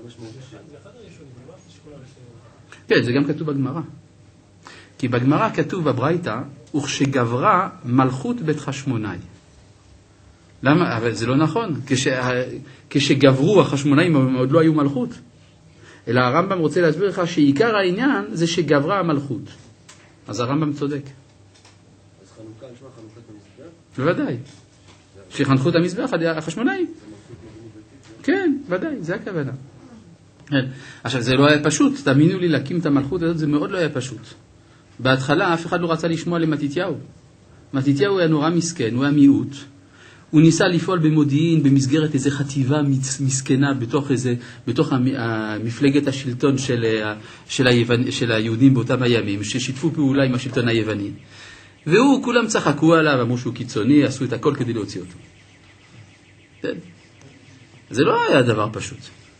כן, זה גם כתוב בגמרא. כי בגמרא כתוב בברייתא, וכשגברה מלכות בית חשמונאי. למה? אבל זה לא נכון. כש, כשגברו החשמונאים הם עוד לא היו מלכות. אלא הרמב"ם רוצה להסביר לך שעיקר העניין זה שגברה המלכות. אז הרמב"ם צודק. אז חנוכה נשמע חנוכת המזבח? בוודאי. שחנכו את המזבח החשמונאים. כן, ודאי, זה הכוונה. עכשיו, זה לא היה פשוט. תאמינו לי, להקים את המלכות הזאת, זה מאוד לא היה פשוט. בהתחלה אף אחד לא רצה לשמוע למתתיהו. מתתיהו היה נורא מסכן, הוא היה מיעוט. הוא ניסה לפעול במודיעין במסגרת איזו חטיבה מסכנה בתוך איזה, בתוך מפלגת השלטון של, של, היוון, של היהודים באותם הימים, ששיתפו פעולה עם השלטון היווני. והוא, כולם צחקו עליו, אמרו שהוא קיצוני, עשו את הכל כדי להוציא אותו. כן? זה לא היה דבר פשוט.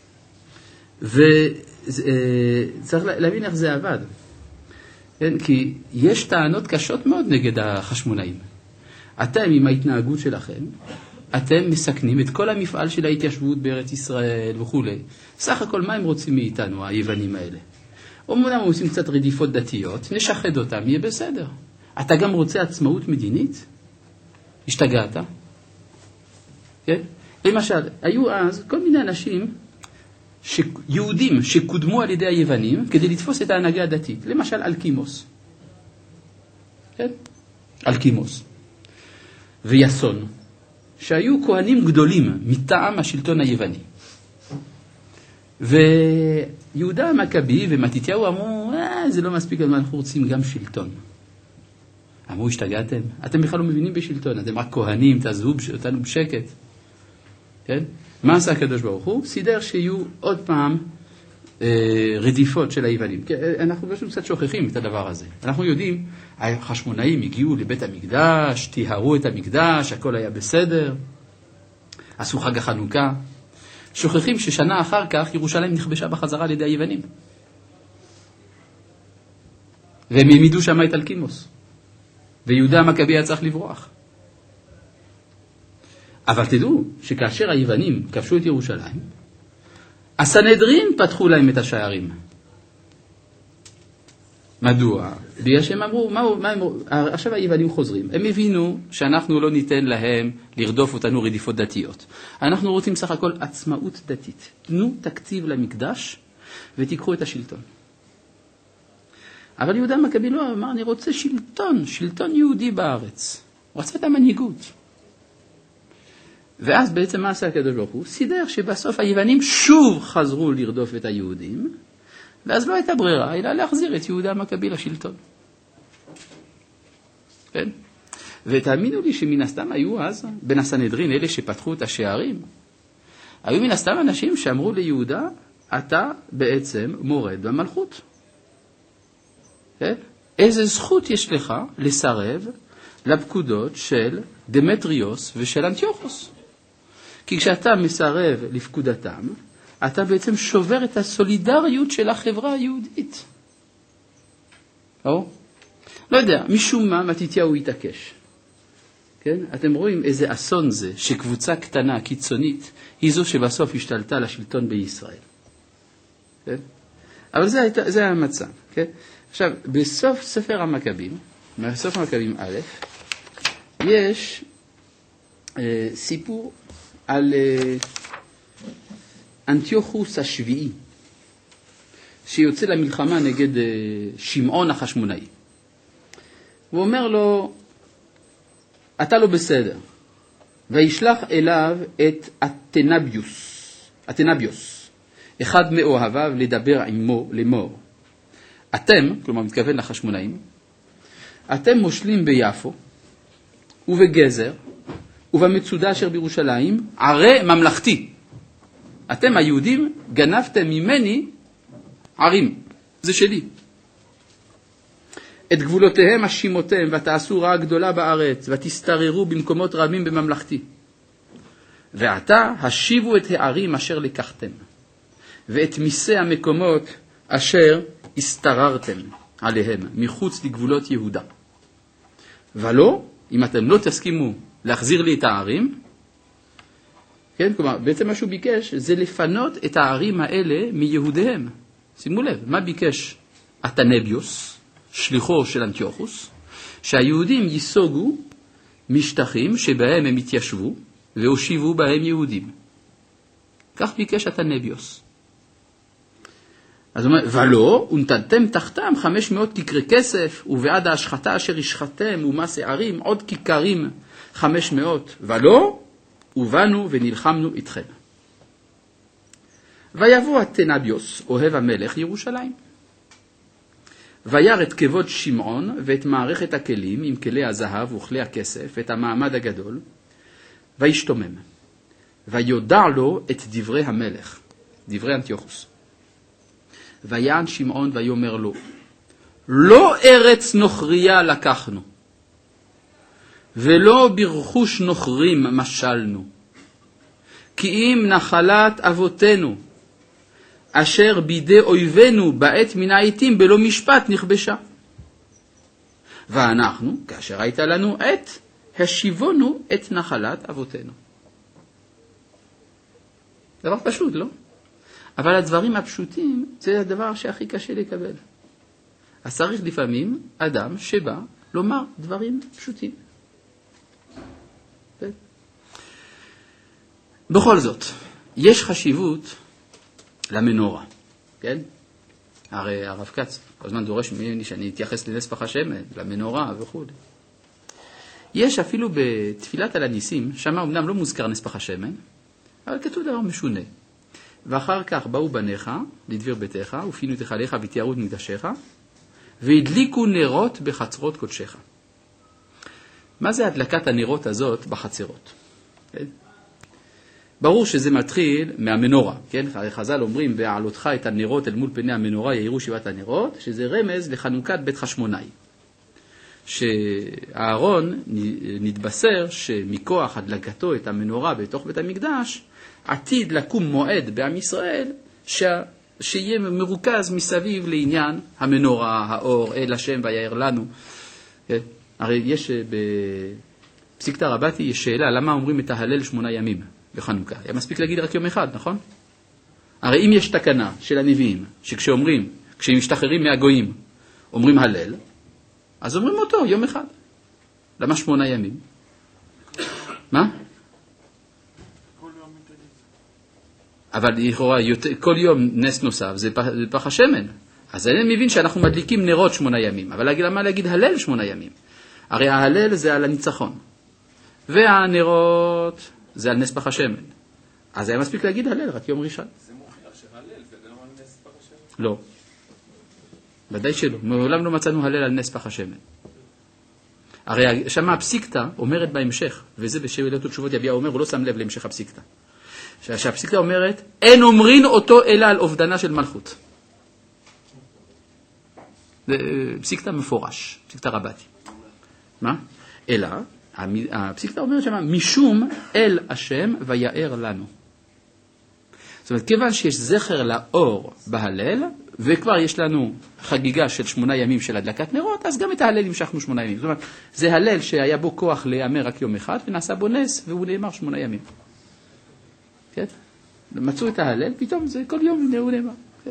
וצריך להבין איך זה עבד. כן? כי יש טענות קשות מאוד נגד החשמונאים. אתם, עם ההתנהגות שלכם, אתם מסכנים את כל המפעל של ההתיישבות בארץ ישראל וכו'. סך הכל, מה הם רוצים מאיתנו, היוונים האלה? אומנם הם עושים קצת רדיפות דתיות, נשחד אותם, יהיה בסדר. אתה גם רוצה עצמאות מדינית? השתגעת? כן? למשל, היו אז כל מיני אנשים, ש... יהודים שקודמו על ידי היוונים, כדי לתפוס את ההנהגה הדתית. למשל, אלקימוס. כן? אלקימוס. ויסון, שהיו כהנים גדולים מטעם השלטון היווני. ויהודה המכבי ומתתיהו אמרו, אה, זה לא מספיק, אנחנו רוצים גם שלטון. אמרו, השתגעתם? אתם בכלל לא מבינים בשלטון, אתם רק כהנים, תעזבו אותנו בשקט. כן? מה עשה הקדוש ברוך הוא? סידר שיהיו עוד פעם אה, רדיפות של היוונים. אנחנו פשוט קצת שוכחים את הדבר הזה. אנחנו יודעים, החשמונאים הגיעו לבית המקדש, טיהרו את המקדש, הכל היה בסדר, עשו חג החנוכה. שוכחים ששנה אחר כך ירושלים נכבשה בחזרה על ידי היוונים. והם העמידו שם את אלקימוס. ויהודה המכבי היה צריך לברוח. אבל תדעו שכאשר היוונים כבשו את ירושלים, הסנהדרין פתחו להם את השערים. מדוע? בגלל שהם אמרו, מה, מה הם, עכשיו היוונים חוזרים. הם הבינו שאנחנו לא ניתן להם לרדוף אותנו רדיפות דתיות. אנחנו רוצים סך הכל עצמאות דתית. תנו תקציב למקדש ותיקחו את השלטון. אבל יהודה המכבי לא אמר, אני רוצה שלטון, שלטון יהודי בארץ. הוא רצה את המנהיגות. ואז בעצם מה עשה הקדוש ברוך הוא? סידר שבסוף היוונים שוב חזרו לרדוף את היהודים, ואז לא הייתה ברירה, אלא להחזיר את יהודה המכבי לשלטון. כן? ותאמינו לי שמן הסתם היו אז, בין הסנהדרין, אלה שפתחו את השערים, היו מן הסתם אנשים שאמרו ליהודה, אתה בעצם מורד במלכות. כן? איזה זכות יש לך לסרב לפקודות של דמטריוס ושל אנטיוכוס? כי כשאתה מסרב לפקודתם, אתה בעצם שובר את הסולידריות של החברה היהודית. או? לא יודע, משום מה מתתיהו יתעקש. כן? אתם רואים איזה אסון זה שקבוצה קטנה, קיצונית, היא זו שבסוף השתלטה לשלטון בישראל. כן? אבל זה, זה המצב. כן? עכשיו, בסוף ספר המכבים, בסוף המכבים א', יש אה, סיפור על אה, אנטיוכוס השביעי, שיוצא למלחמה נגד אה, שמעון החשמונאי. הוא אומר לו, אתה לא בסדר, וישלח אליו את אתנביוס, אתנביוס, אחד מאוהביו לדבר עמו לאמור. אתם, כלומר מתכוון לחשמונאים, אתם מושלים ביפו ובגזר ובמצודה אשר בירושלים ערי ממלכתי. אתם היהודים גנבתם ממני ערים, זה שלי. את גבולותיהם השימותם ותעשו רעה גדולה בארץ ותסתררו במקומות רבים בממלכתי. ועתה השיבו את הערים אשר לקחתם ואת מיסי המקומות אשר הסתררתם עליהם מחוץ לגבולות יהודה. ולא, אם אתם לא תסכימו להחזיר לי את הערים, כן, כלומר, בעצם מה שהוא ביקש זה לפנות את הערים האלה מיהודיהם. שימו לב, מה ביקש אתנביוס, שליחו של אנטיוכוס? שהיהודים ייסוגו משטחים שבהם הם התיישבו והושיבו בהם יהודים. כך ביקש אתנביוס. אז הוא אומר, ולא, ונתתם תחתם חמש מאות כיכרי כסף, ובעד ההשחתה אשר השחתם ומס הערים, עוד כיכרים חמש מאות, ולא, ובאנו ונלחמנו איתכם. ויבוא אתנביוס, אוהב המלך, ירושלים. וירא את כבוד שמעון ואת מערכת הכלים עם כלי הזהב וכלי הכסף, ואת המעמד הגדול, וישתומם. ויודע לו את דברי המלך, דברי אנטיוכוס. ויען שמעון ויאמר לו, לא ארץ נוכריה לקחנו, ולא ברכוש נוכרים משלנו, כי אם נחלת אבותינו, אשר בידי אויבינו בעת מן העיתים בלא משפט נכבשה. ואנחנו, כאשר הייתה לנו עת, השיבונו את נחלת אבותינו. דבר פשוט, לא? אבל הדברים הפשוטים זה הדבר שהכי קשה לקבל. אז צריך לפעמים אדם שבא לומר דברים פשוטים. בכל זאת, יש חשיבות למנורה, כן? הרי הרב קץ כל הזמן דורש ממני שאני אתייחס לנס פח השמן, למנורה וכו'. יש אפילו בתפילת על הניסים, שמה אמנם לא מוזכר נס פח השמן, אבל כתוב דבר משונה. ואחר כך באו בניך לדביר ביתך, ופינו את היכליך ותיארו את מקדשיך, והדליקו נרות בחצרות קודשך. מה זה הדלקת הנרות הזאת בחצרות? כן? ברור שזה מתחיל מהמנורה, כן? חז"ל אומרים, בהעלותך את הנרות אל מול פני המנורה יאירו שבעת הנרות, שזה רמז לחנוכת בית חשמונאי. שהארון נתבשר שמכוח הדלקתו את המנורה בתוך בית המקדש, עתיד לקום מועד בעם ישראל ש... שיהיה מרוכז מסביב לעניין המנורה, האור, אל השם ויער לנו. כן? הרי יש בפסיקתא רבתי יש שאלה, למה אומרים את ההלל שמונה ימים בחנוכה? היה מספיק להגיד רק יום אחד, נכון? הרי אם יש תקנה של הנביאים, שכשאומרים, כשהם משתחררים מהגויים, אומרים הלל, אז אומרים אותו יום אחד. למה שמונה ימים? מה? אבל לכאורה, כל יום נס נוסף זה פח השמן. אז אני מבין שאנחנו מדליקים נרות שמונה ימים. אבל למה להגיד הלל שמונה ימים? הרי ההלל זה על הניצחון. והנרות זה על נס פח השמן. אז היה מספיק להגיד הלל, רק יום ראשון. זה מוכיח שהלל זה גם על נס פח השמן? לא. ודאי שלא. מעולם לא מצאנו הלל על נס פח השמן. הרי שמה הפסיקתא אומרת בהמשך, וזה בשאלות ותשובות יביע אומר, הוא לא שם לב להמשך הפסיקתא. שהפסיקתא אומרת, אין אומרין אותו אלא על אובדנה של מלכות. זה פסיקתא מפורש, פסיקתא רבתי. מה? אלא, הפסיקתא אומרת שמה, משום אל השם ויער לנו. זאת אומרת, כיוון שיש זכר לאור בהלל, וכבר יש לנו חגיגה של שמונה ימים של הדלקת נרות, אז גם את ההלל המשכנו שמונה ימים. זאת אומרת, זה הלל שהיה בו כוח להיאמר רק יום אחד, ונעשה בו נס, והוא נאמר שמונה ימים. כן? מצאו את ההלל, פתאום זה כל יום הוא נאמר. כן?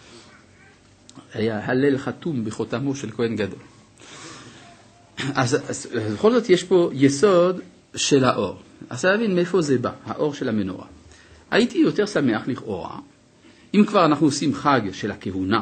היה הלל חתום בחותמו של כהן גדול. אז, אז בכל זאת יש פה יסוד של האור. אז להבין מאיפה זה בא, האור של המנורה. הייתי יותר שמח לכאורה, אם כבר אנחנו עושים חג של הכהונה,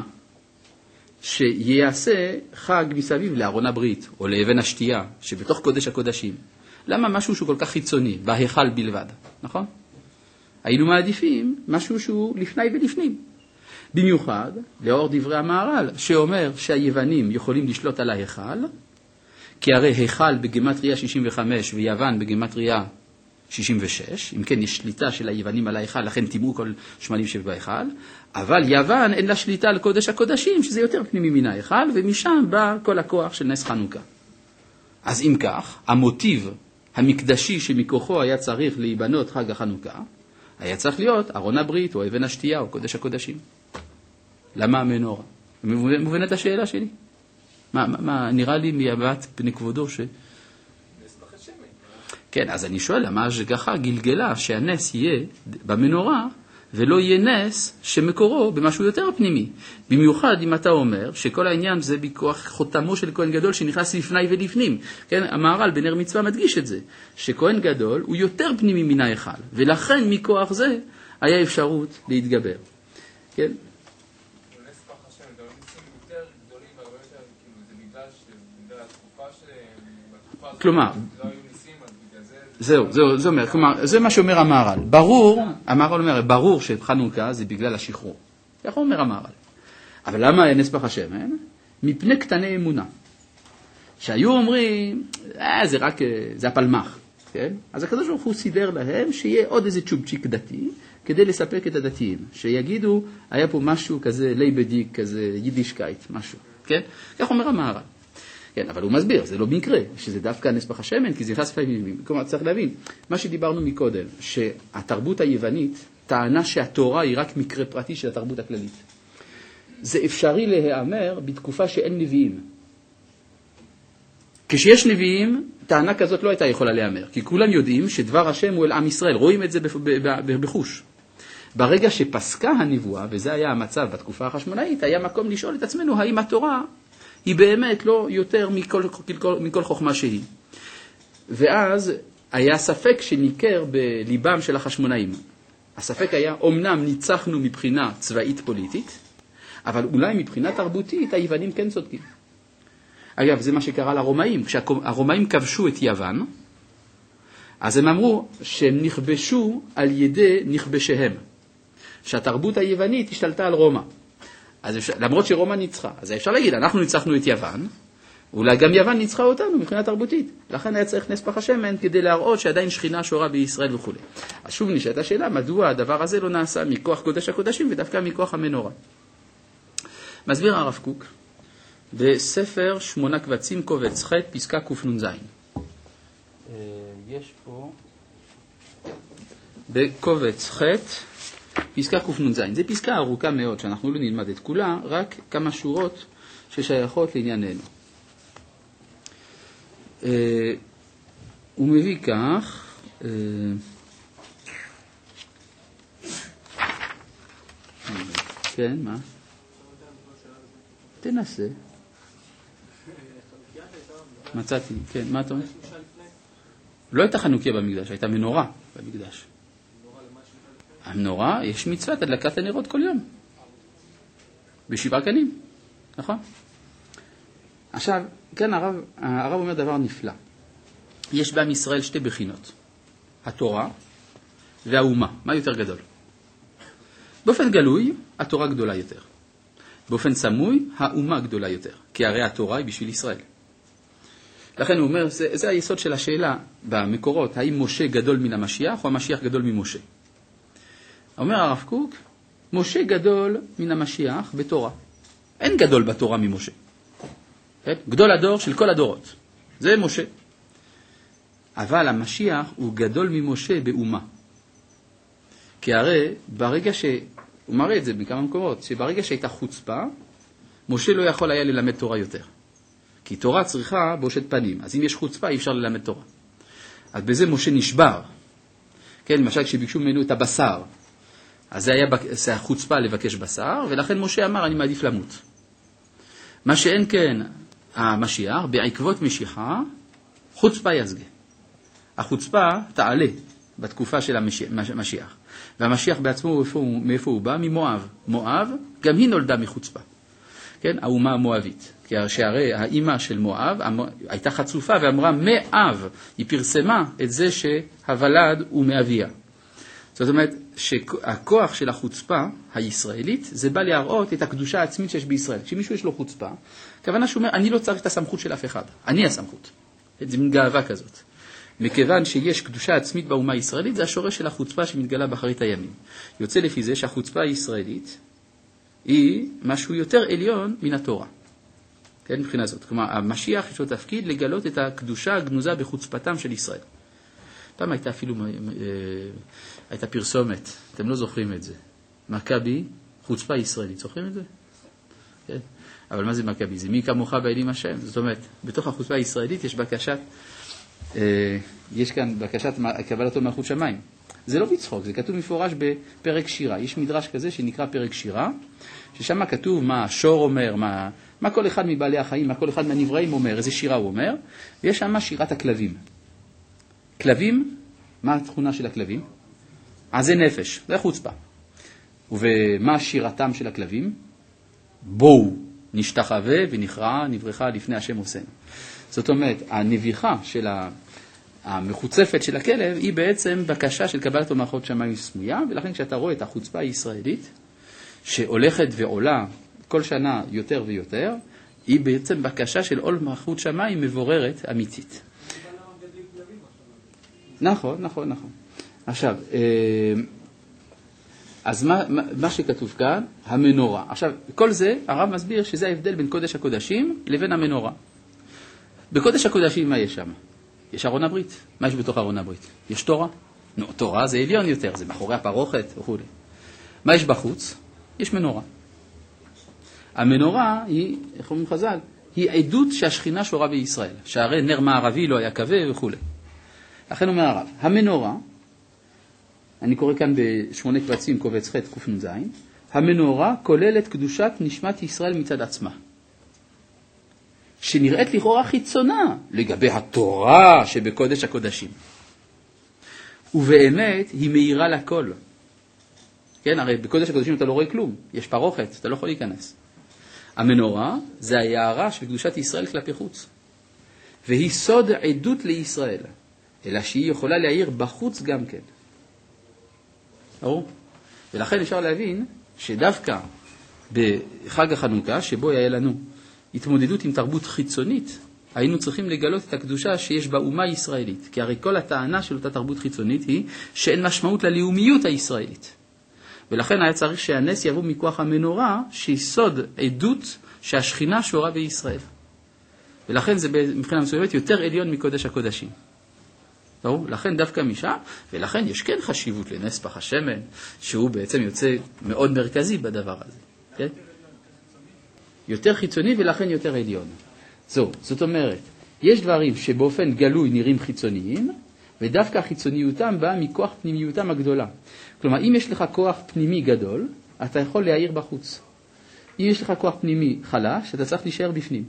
שיעשה חג מסביב לארון הברית, או לאבן השתייה, שבתוך קודש הקודשים. למה משהו שהוא כל כך חיצוני, בהיכל בלבד, נכון? היינו מעדיפים משהו שהוא לפני ולפנים. במיוחד, לאור דברי המהר"ל, שאומר שהיוונים יכולים לשלוט על ההיכל, כי הרי היכל בגמטריה שישים וחמש ויוון בגמטריה שישים ושש, אם כן יש שליטה של היוונים על ההיכל, לכן תימו כל שמנים שבהיכל, אבל יוון אין לה שליטה על קודש הקודשים, שזה יותר פנימי מן ההיכל, ומשם בא כל הכוח של נס חנוכה. אז אם כך, המוטיב המקדשי שמכוחו היה צריך להיבנות חג החנוכה, היה צריך להיות ארון הברית או אבן השתייה או קודש הקודשים. למה המנורה? מובנת השאלה שלי? מה, מה, מה נראה לי מיבט פני כבודו ש... נס פחד שמן. כן, אז אני שואל, למה השגחה גלגלה שהנס יהיה במנורה, ולא יהיה נס שמקורו במשהו יותר פנימי. במיוחד אם אתה אומר שכל העניין זה בכוח חותמו של כהן גדול שנכנס לפני ולפנים. כן, המהר"ל בנר מצווה מדגיש את זה, שכהן גדול הוא יותר פנימי מן ההיכל, ולכן מכוח זה היה אפשרות להתגבר. כן? נס פחד שמן, זה לא ניסים יותר גדולים, הרבה יותר, כאילו, זה בגלל שבגלל התקופה שבתקופה הזאת כלומר, לא היו ניסים, אז בגלל זה... זהו, זהו, זה אומר, כלומר, זה מה שאומר המהר"ל. ברור, המהר"ל אומר, ברור שחנוכה זה בגלל השחרור. איך אומר המהר"ל? אבל למה נס פח השמן? מפני קטני אמונה. שהיו אומרים, אה, זה רק, זה הפלמח, כן? אז הקדוש ברוך הוא סידר להם שיהיה עוד איזה צ'ובצ'יק דתי, כדי לספק את הדתיים. שיגידו, היה פה משהו כזה לייבדיק, כזה יידישקייט, משהו, כן? כך אומר המהר"ל. כן, אבל הוא מסביר, זה לא במקרה, שזה דווקא נס פח השמן, כי זה נכנס לפעמים. כלומר, צריך להבין, מה שדיברנו מקודם, שהתרבות היוונית טענה שהתורה היא רק מקרה פרטי של התרבות הכללית. זה אפשרי להיאמר בתקופה שאין נביאים. כשיש נביאים, טענה כזאת לא הייתה יכולה להיאמר, כי כולם יודעים שדבר השם הוא אל עם ישראל, רואים את זה בחוש. ברגע שפסקה הנבואה, וזה היה המצב בתקופה החשמונאית, היה מקום לשאול את עצמנו, האם התורה היא באמת לא יותר מכל, מכל, מכל חוכמה שהיא. ואז היה ספק שניכר בליבם של החשמונאים. הספק היה, אומנם ניצחנו מבחינה צבאית פוליטית, אבל אולי מבחינה תרבותית היוונים כן צודקים. אגב, זה מה שקרה לרומאים. כשהרומאים כבשו את יוון, אז הם אמרו שהם נכבשו על ידי נכבשיהם. שהתרבות היוונית השתלטה על רומא. אז אפשר, למרות שרומא ניצחה, אז אפשר להגיד, אנחנו ניצחנו את יוון, אולי גם יוון ניצחה אותנו מבחינה תרבותית. לכן היה צריך נס פח השמן כדי להראות שעדיין שכינה שורה בישראל וכו'. אז שוב נשאלת השאלה, מדוע הדבר הזה לא נעשה מכוח קודש הקודשים ודווקא מכוח המנורה. מסביר הרב קוק בספר שמונה קבצים קובץ ח' פסקה קנ"ז. יש פה בקובץ ח' פסקה קנ"ז. זה פסקה ארוכה מאוד שאנחנו לא נלמד את כולה, רק כמה שורות ששייכות לענייננו. הוא מביא כך, כן, מה? תנסה. מצאתי, כן, מה אתה אומר? לא הייתה חנוכיה במקדש, הייתה מנורה במקדש. המנורה, יש מצוות הדלקת הנרות כל יום. בשבעה קנים, נכון? עכשיו, כן, הרב, הרב אומר דבר נפלא. יש בעם ישראל שתי בחינות. התורה והאומה. מה יותר גדול? באופן גלוי, התורה גדולה יותר. באופן סמוי, האומה גדולה יותר. כי הרי התורה היא בשביל ישראל. לכן הוא אומר, זה, זה היסוד של השאלה במקורות, האם משה גדול מן המשיח או המשיח גדול ממשה. אומר הרב קוק, משה גדול מן המשיח בתורה. אין גדול בתורה ממשה. כן? גדול הדור של כל הדורות. זה משה. אבל המשיח הוא גדול ממשה באומה. כי הרי ברגע ש... הוא מראה את זה בכמה מקומות, שברגע שהייתה חוצפה, משה לא יכול היה ללמד תורה יותר. כי תורה צריכה בושת פנים. אז אם יש חוצפה, אי אפשר ללמד תורה. אז בזה משה נשבר. כן, למשל כשביקשו ממנו את הבשר, אז זה היה, זה היה חוצפה לבקש בשר, ולכן משה אמר, אני מעדיף למות. מה שאין כן המשיח, בעקבות משיחה, חוצפה יזגה. החוצפה תעלה בתקופה של המשיח. והמשיח בעצמו, מאיפה הוא, מאיפה הוא בא? ממואב. מואב, גם היא נולדה מחוצפה. כן? האומה המואבית. כי שהרי האימא של מואב הייתה חצופה ואמרה, מאב. היא פרסמה את זה שהוולד הוא מאביה. זאת אומרת, שהכוח של החוצפה הישראלית, זה בא להראות את הקדושה העצמית שיש בישראל. כשמישהו יש לו חוצפה, הכוונה שהוא אומר, אני לא צריך את הסמכות של אף אחד. אני הסמכות. זה מין גאווה כזאת. מכיוון שיש קדושה עצמית באומה הישראלית, זה השורש של החוצפה שמתגלה באחרית הימים. יוצא לפי זה שהחוצפה הישראלית היא משהו יותר עליון מן התורה. כן, מבחינה זאת. כלומר, המשיח יש לו תפקיד לגלות את הקדושה הגנוזה בחוצפתם של ישראל. פעם הייתה אפילו, הייתה פרסומת, אתם לא זוכרים את זה. מכבי, חוצפה ישראלית, זוכרים את זה? כן? אבל מה זה מכבי? זה מי כמוך באלים השם. זאת אומרת, בתוך החוצפה הישראלית יש בקשת, אה, יש כאן בקשת קבלתו מלכות שמיים. זה לא בצחוק, זה כתוב מפורש בפרק שירה. יש מדרש כזה שנקרא פרק שירה, ששם כתוב מה השור אומר, מה, מה כל אחד מבעלי החיים, מה כל אחד מהנבראים אומר, איזה שירה הוא אומר, ויש שם שירת הכלבים. כלבים, מה התכונה של הכלבים? עזי נפש, זה חוצפה. ומה שירתם של הכלבים? בואו נשתחווה ונכרע נברכה לפני השם עושנו. זאת אומרת, הנביחה של המחוצפת של הכלב היא בעצם בקשה של קבלת מלכות שמיים סמויה, ולכן כשאתה רואה את החוצפה הישראלית שהולכת ועולה כל שנה יותר ויותר, היא בעצם בקשה של עול מלכות שמיים מבוררת אמיתית. נכון, נכון, נכון. עכשיו, אז מה, מה שכתוב כאן, המנורה. עכשיו, כל זה, הרב מסביר שזה ההבדל בין קודש הקודשים לבין המנורה. בקודש הקודשים מה יש שם? יש ארון הברית. מה יש בתוך ארון הברית? יש תורה. נו, תורה זה עליון יותר, זה מאחורי הפרוכת וכו'. מה יש בחוץ? יש מנורה. המנורה היא, איך אומרים חז"ל, היא עדות שהשכינה שורה בישראל, שהרי נר מערבי לא היה כבה וכו'. לכן אומר הרב, המנורה, אני קורא כאן בשמונה קבצים קובץ ח' קנ"ז, המנורה כוללת קדושת נשמת ישראל מצד עצמה, שנראית לכאורה חיצונה לגבי התורה שבקודש הקודשים. ובאמת היא מאירה לכל. כן, הרי בקודש הקודשים אתה לא רואה כלום, יש פרוכת, אתה לא יכול להיכנס. המנורה זה היערה של קדושת ישראל כלפי חוץ. והיא סוד עדות לישראל, אלא שהיא יכולה להעיר בחוץ גם כן. ברור? ולכן אפשר להבין שדווקא בחג החנוכה, שבו היה לנו התמודדות עם תרבות חיצונית, היינו צריכים לגלות את הקדושה שיש באומה הישראלית. כי הרי כל הטענה של אותה תרבות חיצונית היא שאין משמעות ללאומיות הישראלית. ולכן היה צריך שהנס יבוא מכוח המנורה, שיסוד עדות שהשכינה שורה בישראל. ולכן זה מבחינה מסוימת יותר עליון מקודש הקודשים. ברור? לכן דווקא משם, ולכן יש כן חשיבות לנס פח השמן, שהוא בעצם יוצא מאוד מרכזי בדבר הזה. כן? יותר חיצוני ולכן יותר עליון. זו, זאת אומרת, יש דברים שבאופן גלוי נראים חיצוניים, ודווקא החיצוניותם באה מכוח פנימיותם הגדולה. כלומר, אם יש לך כוח פנימי גדול, אתה יכול להעיר בחוץ. אם יש לך כוח פנימי חלש, אתה צריך להישאר בפנים.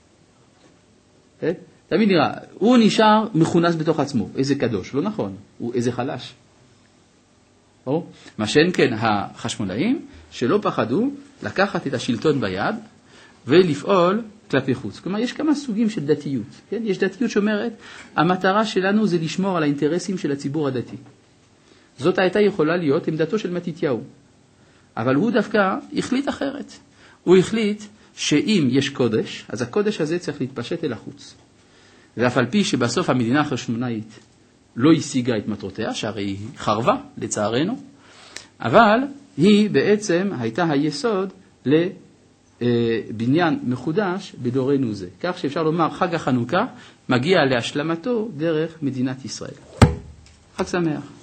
תמיד נראה, הוא נשאר מכונס בתוך עצמו. איזה קדוש, לא נכון, הוא איזה חלש. או? מה שאין כן, החשמונאים שלא פחדו לקחת את השלטון ביד ולפעול כלפי חוץ. כלומר, יש כמה סוגים של דתיות. כן? יש דתיות שאומרת, המטרה שלנו זה לשמור על האינטרסים של הציבור הדתי. זאת הייתה יכולה להיות עמדתו של מתתיהו. אבל הוא דווקא החליט אחרת. הוא החליט שאם יש קודש, אז הקודש הזה צריך להתפשט אל החוץ. ואף על פי שבסוף המדינה החשמונאית לא השיגה את מטרותיה, שהרי היא חרבה לצערנו, אבל היא בעצם הייתה היסוד לבניין מחודש בדורנו זה. כך שאפשר לומר, חג החנוכה מגיע להשלמתו דרך מדינת ישראל. חג שמח.